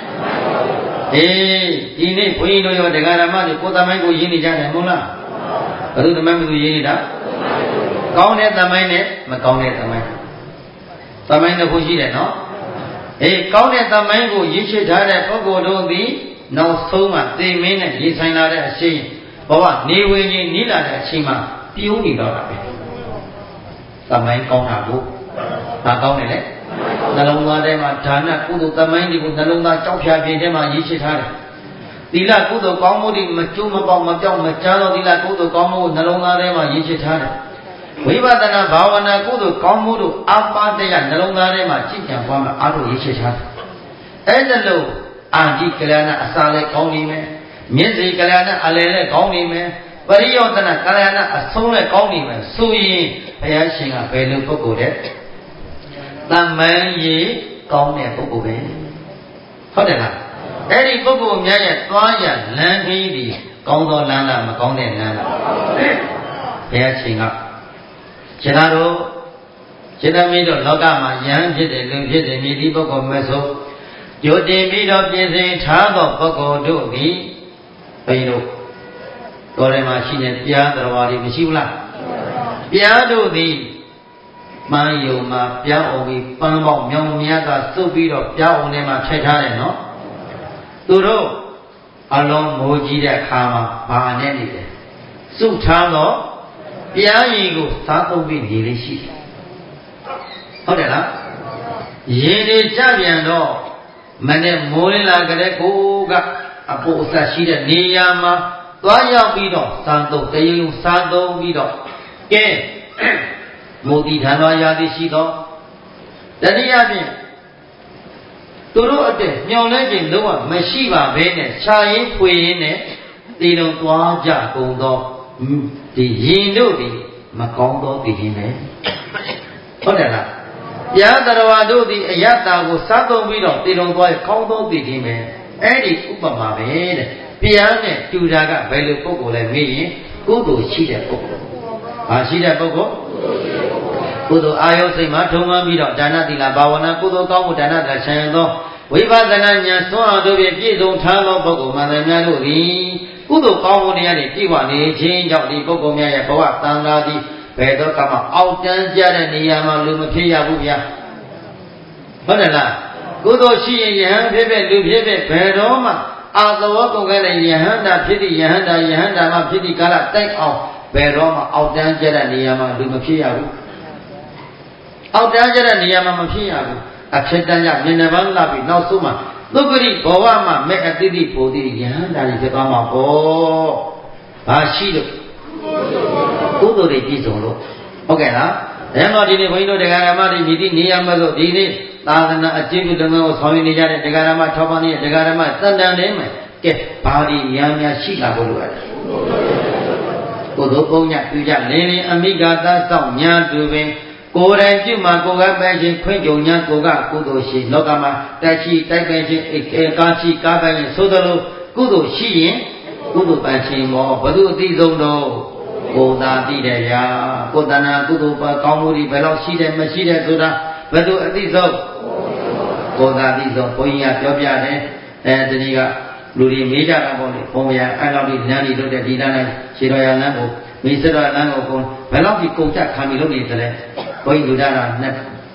ဒီနေ့ဘုန်းကြီးတို့ရောဒကာရမတွေကိုသမိုင်းကိုရေးနေကြတယ်မဟုတ်လားဘယ်သူသမိုင်းကိုရေးနေတာကောင်းတဲ့သမိုင်းနဲ့မကောင်းတဲ့သမိုင်းတစ်ခုရှိတယ်နော်ကောင်းတဲ့သမိုင်းကိုရေးချထားတဲ့ပုဂ္ဂိုလ်တို့သည်နောက်ဆုံးမှသိမင်းနဲ့ရေးဆိုင်လာတဲ့အချိန်ဘဝနေဝင်ကြီးနီးလာတဲ့အချိန်မှာပြုံးနေတော့တာပဲသမိုင်းကောင်းတာကိုဘာကောင်းတယ်လဲနှလုံးသားထဲမှာဒါနကုသိုလ်သမိုင်းတွေကိုနှလုံးသားကြောက်ဖြာပြင်းထဲမှာရေးချထားတယ်သီလကုသိုလ်ကောင်းမှုတွေမကျိုးမပေါက်မပြောင်းမကြားသောသီလကုသိုလ်ကောင်းမှုကိုနှလုံးသားထဲမှာရေးချထားတယ်ဝိပဿနာဘာဝနာကုသိုလ်ကောင်းမှုတို့အပါတရနှလုံးသားထဲမှာကြည်ကြံပွားမှာအားထုတ်ရေးချထားတယ်အဲ့ဒါလို့အာတိကလျာဏအစာလည်းကောင်းနေမယ်မျက်စိကလျာဏအလယ်လည်းကောင်းနေမယ်ပရိယောသနာကလျာဏအဆုံးလည်းကောင်းနေမယ်ဆိုရင်ဘုရားရှင်ကဘယ်လိုပုဂ္ဂိုလ်တဲ့တမန်ကြီးကောင်းတဲ့ပုဂ္ဂိုလ်ပဲဟုတ်တယ်လားအဲ့ဒီပုဂ္ဂိုလ်များရဲ့သွားရလမ်းခရီးဒီကောင်းသောလမ်းလားမကောင်းတဲ့လမ်းလားဘုရားရှင်ကရှင်သာတို့ရှင်သမီးတို့လောကမှာယဟန်ဖြစ်တယ်လူဖြစ်တယ်မြည်သည့်ပုဂ္ဂိုလ်မဲ့ဆိုကြိုတင်ပြီးတော့ပြင်ဆင်ထားသောပုဂ္ဂိုလ်တို့သည်ဘယ်လိုတော်တယ်မှာရှိတဲ့ပြားတော်ဝါတွေမရှိဘူးလားပြားတို့သည်ပန်းယုံမှာပြားအောင်ပြီးပန်းပေါက်မြောင်မြတ်ကစုပ်ပြီးတော့ပြားအောင်ထဲမှာထည့်ထားတယ်နော်သူတို့အလုံးမိုးကြီးတဲ့အခါမှာဘာနဲ့နေတယ်စုထားတော့ပြားရည်ကိုစားသုံးပြီးနေလေးရှိတယ်ဟုတ်တယ်လားရေတွေကြပြန်တော့မနဲ့မိုးလင်းလာကြတဲ့ကိုကအဖို့အဆက်ရှိတဲ့နေရာမှာသွားရောက်ပြီးတော့စားသုံးတရေလုံးစားသုံးပြီးတော့ကဲမိုးတိထံတော်ရာသည်ရှိတော့တတိယဖြင့်သူတို့အတွက်ညှော်လဲခြင်းလုံးဝမရှိပါဘဲနဲ့ခြာရင်ဖွေရင်နဲ့ဒီလိုသွားကြကုန်သောဒီရင်တို့ဒီမကောင်းသောတည်ခြင်းပဲဟုတ်တယ်လားပြားတော်ဝါတို့ဒီအယတ္တာကိုစားသုံးပြီးတော့ဒီလိုသွားရကောင်းသောတည်ခြင်းပဲအဲ့ဒီဥပမာပဲတဲ့ပြားနဲ့တူတာကဘယ်လိုပုဂ္ဂိုလ်လဲမေးရင်ကုသိုလ်ရှိတဲ့ပုဂ္ဂိုလ်ဟာရှိတဲ့ပုဂ္ဂိုလ်ကုသိုလ်အာယုစိတ်မှာထုံမှန်းပြီးတော့ဒါနသီလဘာဝနာကုသိုလ်ကောင်းမှုဒါနသီလဆံသောဝိပဿနာဉာဏ်သွန်အောင်တို့ဖြင့်ပြည့်စုံထားသောပုဂ္ဂိုလ်မှန်တယ်များတို့သည်ကုသိုလ်ကောင်းမှုတရားတွေပြည့်ဝနေခြင်းကြောင့်ဒီပုဂ္ဂိုလ်များရဲ့ဘဝတန်ခါသည်ဘယ်တော့မှအောက်တန်းကြတဲ့နေရာမှာလူမဖြစ်ရဘူးဗျာဟုတ်တယ်လားကုသိုလ်ရှိရင်ယဟန်ဖြစ်ဖြစ်လူဖြစ်ဖြစ်ဘယ်တော့မှအာသဝကုတ်ကလည်းယဟန္တာဖြစ်သည့်ယဟန္တာမှဖြစ်သည့်ကာလတိုက်အောင်ဘယ်တော့မှအောက်တန်းကြတဲ့နေရာမှာလူမဖြစ်ရဘူးအောက်တန်းကြတဲ့နေရာမှာမဖြစ်ရဘူးအဖြစ်တန်းရမျက်နှာပန်းလာပြီးနောက်ဆုံးမှသုဂရိဘဝမှာမဲ့အတိတိပိုတိယဟန္တာကြီးဖြစ်သွားမှာပေါ့ဘာရှိလို့ကုသိုလ်တွေပြည့်စုံလို့ဟုတ်ကဲ့လားအဲမှာဒီနေ့ဘုန်းကြီးတို့တရားဓမ္မတွေမြည်သည့်နေရာမှာဆိုဒီနေ့သာသနာအကျဉ်းပြုလုပ်ငန်းကိုဆောင်ရွက်နေကြတဲ့တရားဓမ္မထောက်ပံ့နေတဲ့တရားဓမ္မစံတန်နေမယ်ကဲဘာဒီများများရှိလာဖို့လိုရတယ်ကုသိုလ်ပုံညပြုကြလင်းလင်းအမိဂါသစောင့်ညာတူပင်ကိုယ်တိုင်ပြုမှာကိုယ်ကပဲခြင်းခွင့်ကြုံညာကိုကကုသိုလ်ရှိလောကမှာတိုက်ရှိတိုက်ပဲခြင်းကာရှိကားပဲခြင်းသို့သလိုကုသိုလ်ရှိရင်ကုသိုလ်ပန်ခြင်းမောဘုသူအသိဆုံးတော့ကိုယ်သာသိတယ်ဗျာကိုယ်တဏ္ဍကုသိုလ်ပါကောင်းမှုတွေဘယ်လောက်ရှိတယ်မရှိတယ်ဆိုတာဘယ်သူအသိဆုံးကိုယ်သာသိဆုံးဘုန်းကြီးကပြောပြတယ်ဒီနေ့ကလူတွေမေးကြတာပေါ့လေဘုံရအဲ့လောက်ဒီလမ်းကြီးလုပ်တဲ့ဒီလမ်းနဲ့ခြေတော်ရလမ်းကိုမိစတော်လမ်းကိုဘယ်လောက်ဒီကုန်ကြခံပြီးလုပ်နေတယ်လဲဘုန်းကြီးလူကြတာနဲ့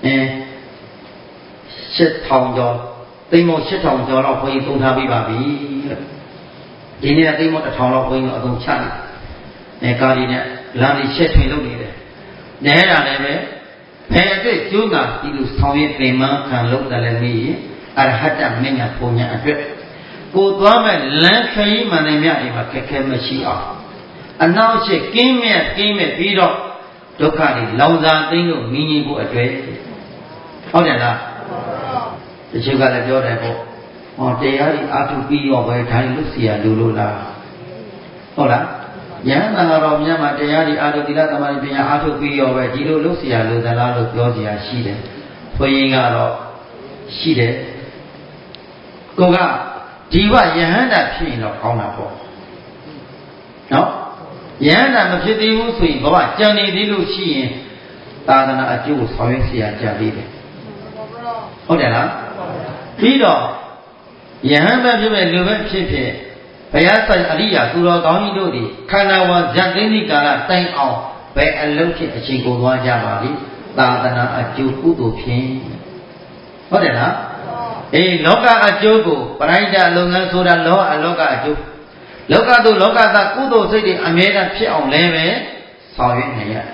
8000ကျော်သိမ်းမို့8000ကျော်တော့ဘုန်းကြီးသုံးထားပြီးပါပြီဒီနေ့ကသိမ်းမို့1000လောက်ဘုန်းကြီးအသုံးချတယ်ကားဒီနဲ့လမ်းကြီးရှက်ထွင်လုပ်နေတယ်နဲတာလည်းပဲဘယ်အတွက်ကျိုးကဒီလိုဆောင်ရွက်ပင်မခံလုပ်တယ်လည်းမေးရင်အရဟတမညာပုံညာအတွက်ကိုသွားမဲ့လမ်းခရီးမှန်တယ်မြတ်ဒီမှာခက်ခဲမရှိအောင်အနောက်ရှိကင်းမြတ်ပြီးတော့ဒုက္ခတွေလောင်စာသိမ်းလို့မြင်ရင်ဖို့အတွက်ဟုတ်တယ်လားတချို့ကလည်းပြောတယ်ပေါ့ဟောတရားကြီးအာထုပြီးရောပဲဒါကြီးလွတ်เสียလို့လားဟုတ်လားယန္တာတော်မြတ်မှာတရားကြီးအာထုသီလသမာဓိပညာအာထုပြီးရောပဲဒီလိုလွတ်เสียလို့သလားလို့ပြောเสียရှိတယ်ဘုရင်ကတော့ရှိတယ်ကိုကဒီဝယဟန္တာဖြစ်ရင်တော့ကောင်းတာပေါ့နော်ယဟန္တာမဖြစ်သေးဘူးဆိုရင်ဘဝကြံနေသေးလို့ရှိရင်သာသနာအကျိုးကိုဆောင်ရွက်เสียကြသေးတယ်ဟုတ်တယ်လားပြီးတော့ယဟန်ပဲဖြစ်မဲ့လူပဲဖြစ်ဘုရားဆိုင်အရိယာသူတော်ကောင်းကြီးတို့သည်ခန္ဓာဝါဇတ်သိနိကာလတိုင်အောင်ဘယ်အလုံးဖြစ်အချိန်ကိုသွားကြပါလိသာသနာအကျိုးကုသိုလ်ဖြင့်ဟုတ်တယ်လားအေးလောကအကျိုးကိုပရိဒလုပ်ငန်းဆိုတာလောကအကျိုးလောကသို့လောကသားကုသိုလ်စိတ်တွေအမြဲတမ်းဖြစ်အောင်လည်းပဲဆောင်ရွက်နေရတယ်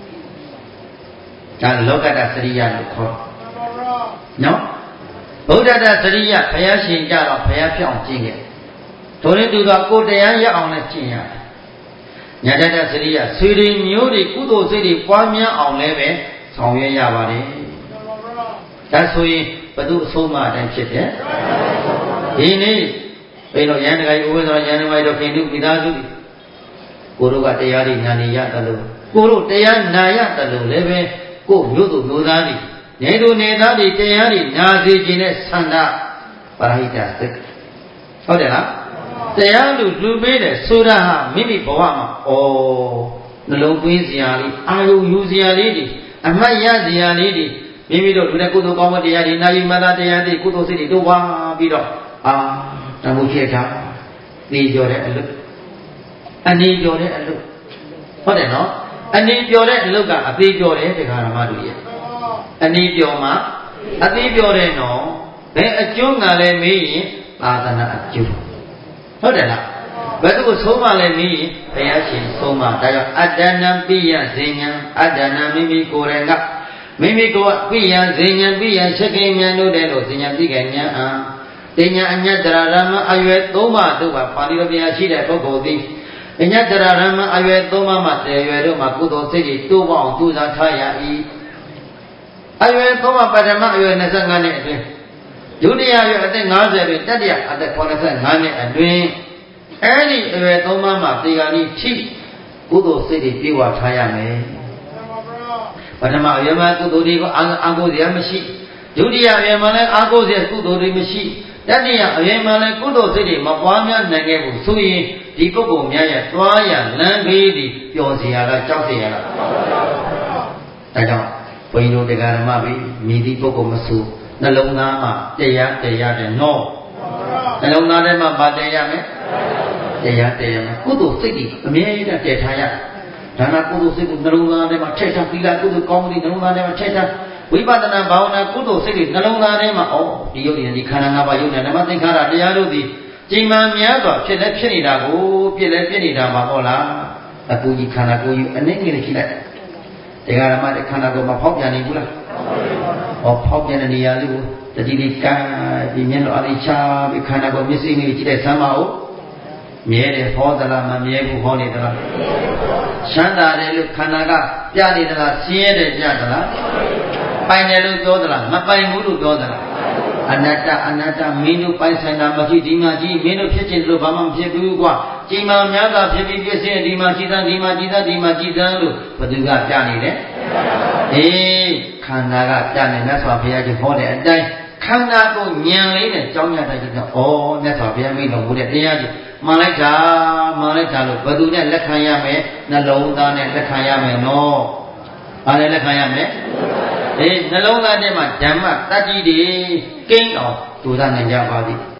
ဒါလောကတစရိယလို့ခေါ်နော်ဗုဒ္ဓတစရိယဘုရားရှင်ကြတော့ဘုရားဖြစ်အောင်ကျင့်ခဲ့ဒိုရင်းတူသောကိုတရားရအောင်လည်းကျင့်ရတယ်ညာတတစရိယဆွေတွေမျိုးတွေကုသိုလ်စိတ်တွေပွားများအောင်လည်းပဲဆောင်ရွက်ရပါတယ်ဒါဆိုရင်ဘု து အဆုံးအမအတိုင်းဖြစ်တယ်ဒီနေ့ဘယ်လိုရန်တကယ်ဥပ္ပဒေရန်တကယ်တော့ခင်တုမိသားစုကိုတို့ကတရားတွေညာနေရတယ်လို့ကိုတို့တရားနာရတယ်လို့လည်းပဲကိုမျိုးသူမျိုးသားတွေနေသူနေသားတွေတရားတွေနာစေခြင်းနဲ့ဆန္ဒပရိဟိတစိတ်ဟုတ်တယ်လားတရားလူပေးတယ်ဆိုတာဟာမိမိဘဝမှာနှလုံးသွင်းစရာလေးအာယုံယူစရာလေးတွေအမှတ်ရစရာလေးတွေမိမိတို့လူတဲ့ကုသိုလ်ကောင်းမှုတရားတွေနာယိမသာတရားတွေကုသိုလ်စိတ်တွေတို့ဝါပြီးတော့တမှုဖြစ်တာသိကြော်တဲ့အလုပ်အနေကြော်တဲ့အလုပ်ဟုတ်တယ်နော်အနေကြော်တဲ့အလုပ်ကအသေးကြော်တယ်တရားဓမ္မတို့ရဲ့အနေကြော်မှာအသေးကြော်တယ်နော်ဘယ်အကျိုးငါလဲမေးရင်သာသနာအကျိုးဟုတ်တယ်လားဘယ်သူကိုဆုံးမလဲမေးရင်ဘုရားရှင်ဆုံးမဒါကြောင့်အတ္တနံပိယဇေညာအတ္တနံမိမိကိုယ်တိုင်ကမိမိကိုယ်ပိယဇေညာပိယချက်ကိဉာဏ်တို့တဲ့လို့ဇေညာသိကဉာဏ်အားတင်ညာအညတရရမအရွယ်၃ပါးတို့ပါပါဠိတော်ဘုရားရှိတဲ့ပုဂ္ဂိုလ်သည်အညတရရမအရွယ်၃ပါးမှာတရွယ်တို့မှာကုသိုလ်စိတ်ကြီးတိုးပေါအောင်ကြိုးစားထားရ၏အရွယ်၃ပါးပထမအရွယ်25နှစ်အတွင်းဒုတိယအရွယ်အသက်50တွင်တတိယအသက်85နှစ်အတွင်းအဲ့ဒီအရွယ်၃ပါးမှာတေဂာနိထိကုသိုလ်စိတ်တွေပြေဝထားရမယ်ပထမအရွယ်မှာကုသိုလ်တွေကိုအာကိုစရာမရှိဒုတိယအရွယ်မှာလည်းအာကိုစရာကုသိုလ်တွေမရှိတတိယအရွယ်မှာလည်းကုသိုလ်စိတ်တွေမပွားများနိုင်ခဲ့ဘူးဆိုရင်ဒီပုဂ္ဂိုလ်များရဲ့သွားရလမ်းဘေးဒီပျော်စရာလားကြောက်စရာလားဒါကြောင့်ဘုန်းကြီးတို့တရားဓမ္မပြီးမိသည့်ပုဂ္ဂိုလ်မဆိုနှလုံးသားမှာတရားတယ်နော်နှလုံးသားထဲမှာဗာတရားမယ်တရားမယ်ကုသိုလ်စိတ်တွေအမြဲတမ်းတည်ထားရဒါနကုသိုလ်စိတ်ကိုနှလုံးသားထဲမှာထည့်ထားပြီးလားကုသိုလ်ကောင်းမှုတွေနှလုံးသားထဲမှာထည့်ထားဝိပဿနာဘာဝနာကုသိုလ်စိတ်တွေနှလုံးသားထဲမှာဒီယုတ်ဒီခန္ဓာ၅ပါးယုတ်နဲ့ဓမ္မသင်္ခါရတရားတို့သည်ကြိမ်မှန်များစွာဖြစ်နေတာကိုပြည့်နေတာမှာပေါ့လားအပူကြီးခန္ဓာကိုယ်ကြီးအနေငယ်လေးရှိလိုက်တရားဓမ္မတဲ့ခန္ဓာကိုယ်မှာဖောက်ပြန်နေဘူးလားဖောက်ပြန်တဲ့နေရာလေးကိုတတိလေးကပြီးမျက်လုံးအလေးချပြီးခန္ဓာကိုယ်မျက်စိလေးကြည့်တဲ့ဆမ်းမအောင်မြဲတယ်ဟောသလားမမြဲဘူးဟောနေသလားချမ်းသာတယ်လို့ခန္ဓာကပြနေသလားဆင်းရဲတယ်ပြသလားပိုင်တယ်လို့ပြောသလားမပိုင်ဘူးလို့ပြောသလားအနတ္တမင်းတို့ပိုင်ဆိုင်တာမရှိဒီမှာကြီးမင်းတို့ဖြစ်ခြင်းလို့ဘာမှမဖြစ်ဘူးကွာချိန်မှများတာဖြစ်ပြီးပြည့်စင်ဒီမှာရှိတာဒီမှာကြည်တာဒီမှာကြည်တာလို့ဘယ်သူကပြနေတယ်အေးခန္ဓာကပြနေမြတ်စွာဘုရားကြီးဟောတဲ့အတိုင်းခန္ဓာကိုဉာဏ်လေးနဲ့ကြောင်းရတဲ့ကြောင့်မြတ်စွာဘုရားမိန့်တော်မူတဲ့တရားကြီးမှန်လိုက်တာလို့ဘယ်သူနဲ့လက်ခံရမယ်နှလုံးသားနဲ့လက်ခံရမယ်နော်ဘာနဲ့လက်ခံရမလဲနှလုံးသားထဲမှာဓမ္မတတ္တိတွေကိန်းအောင်ဒုသနိုင်ကြပါသည်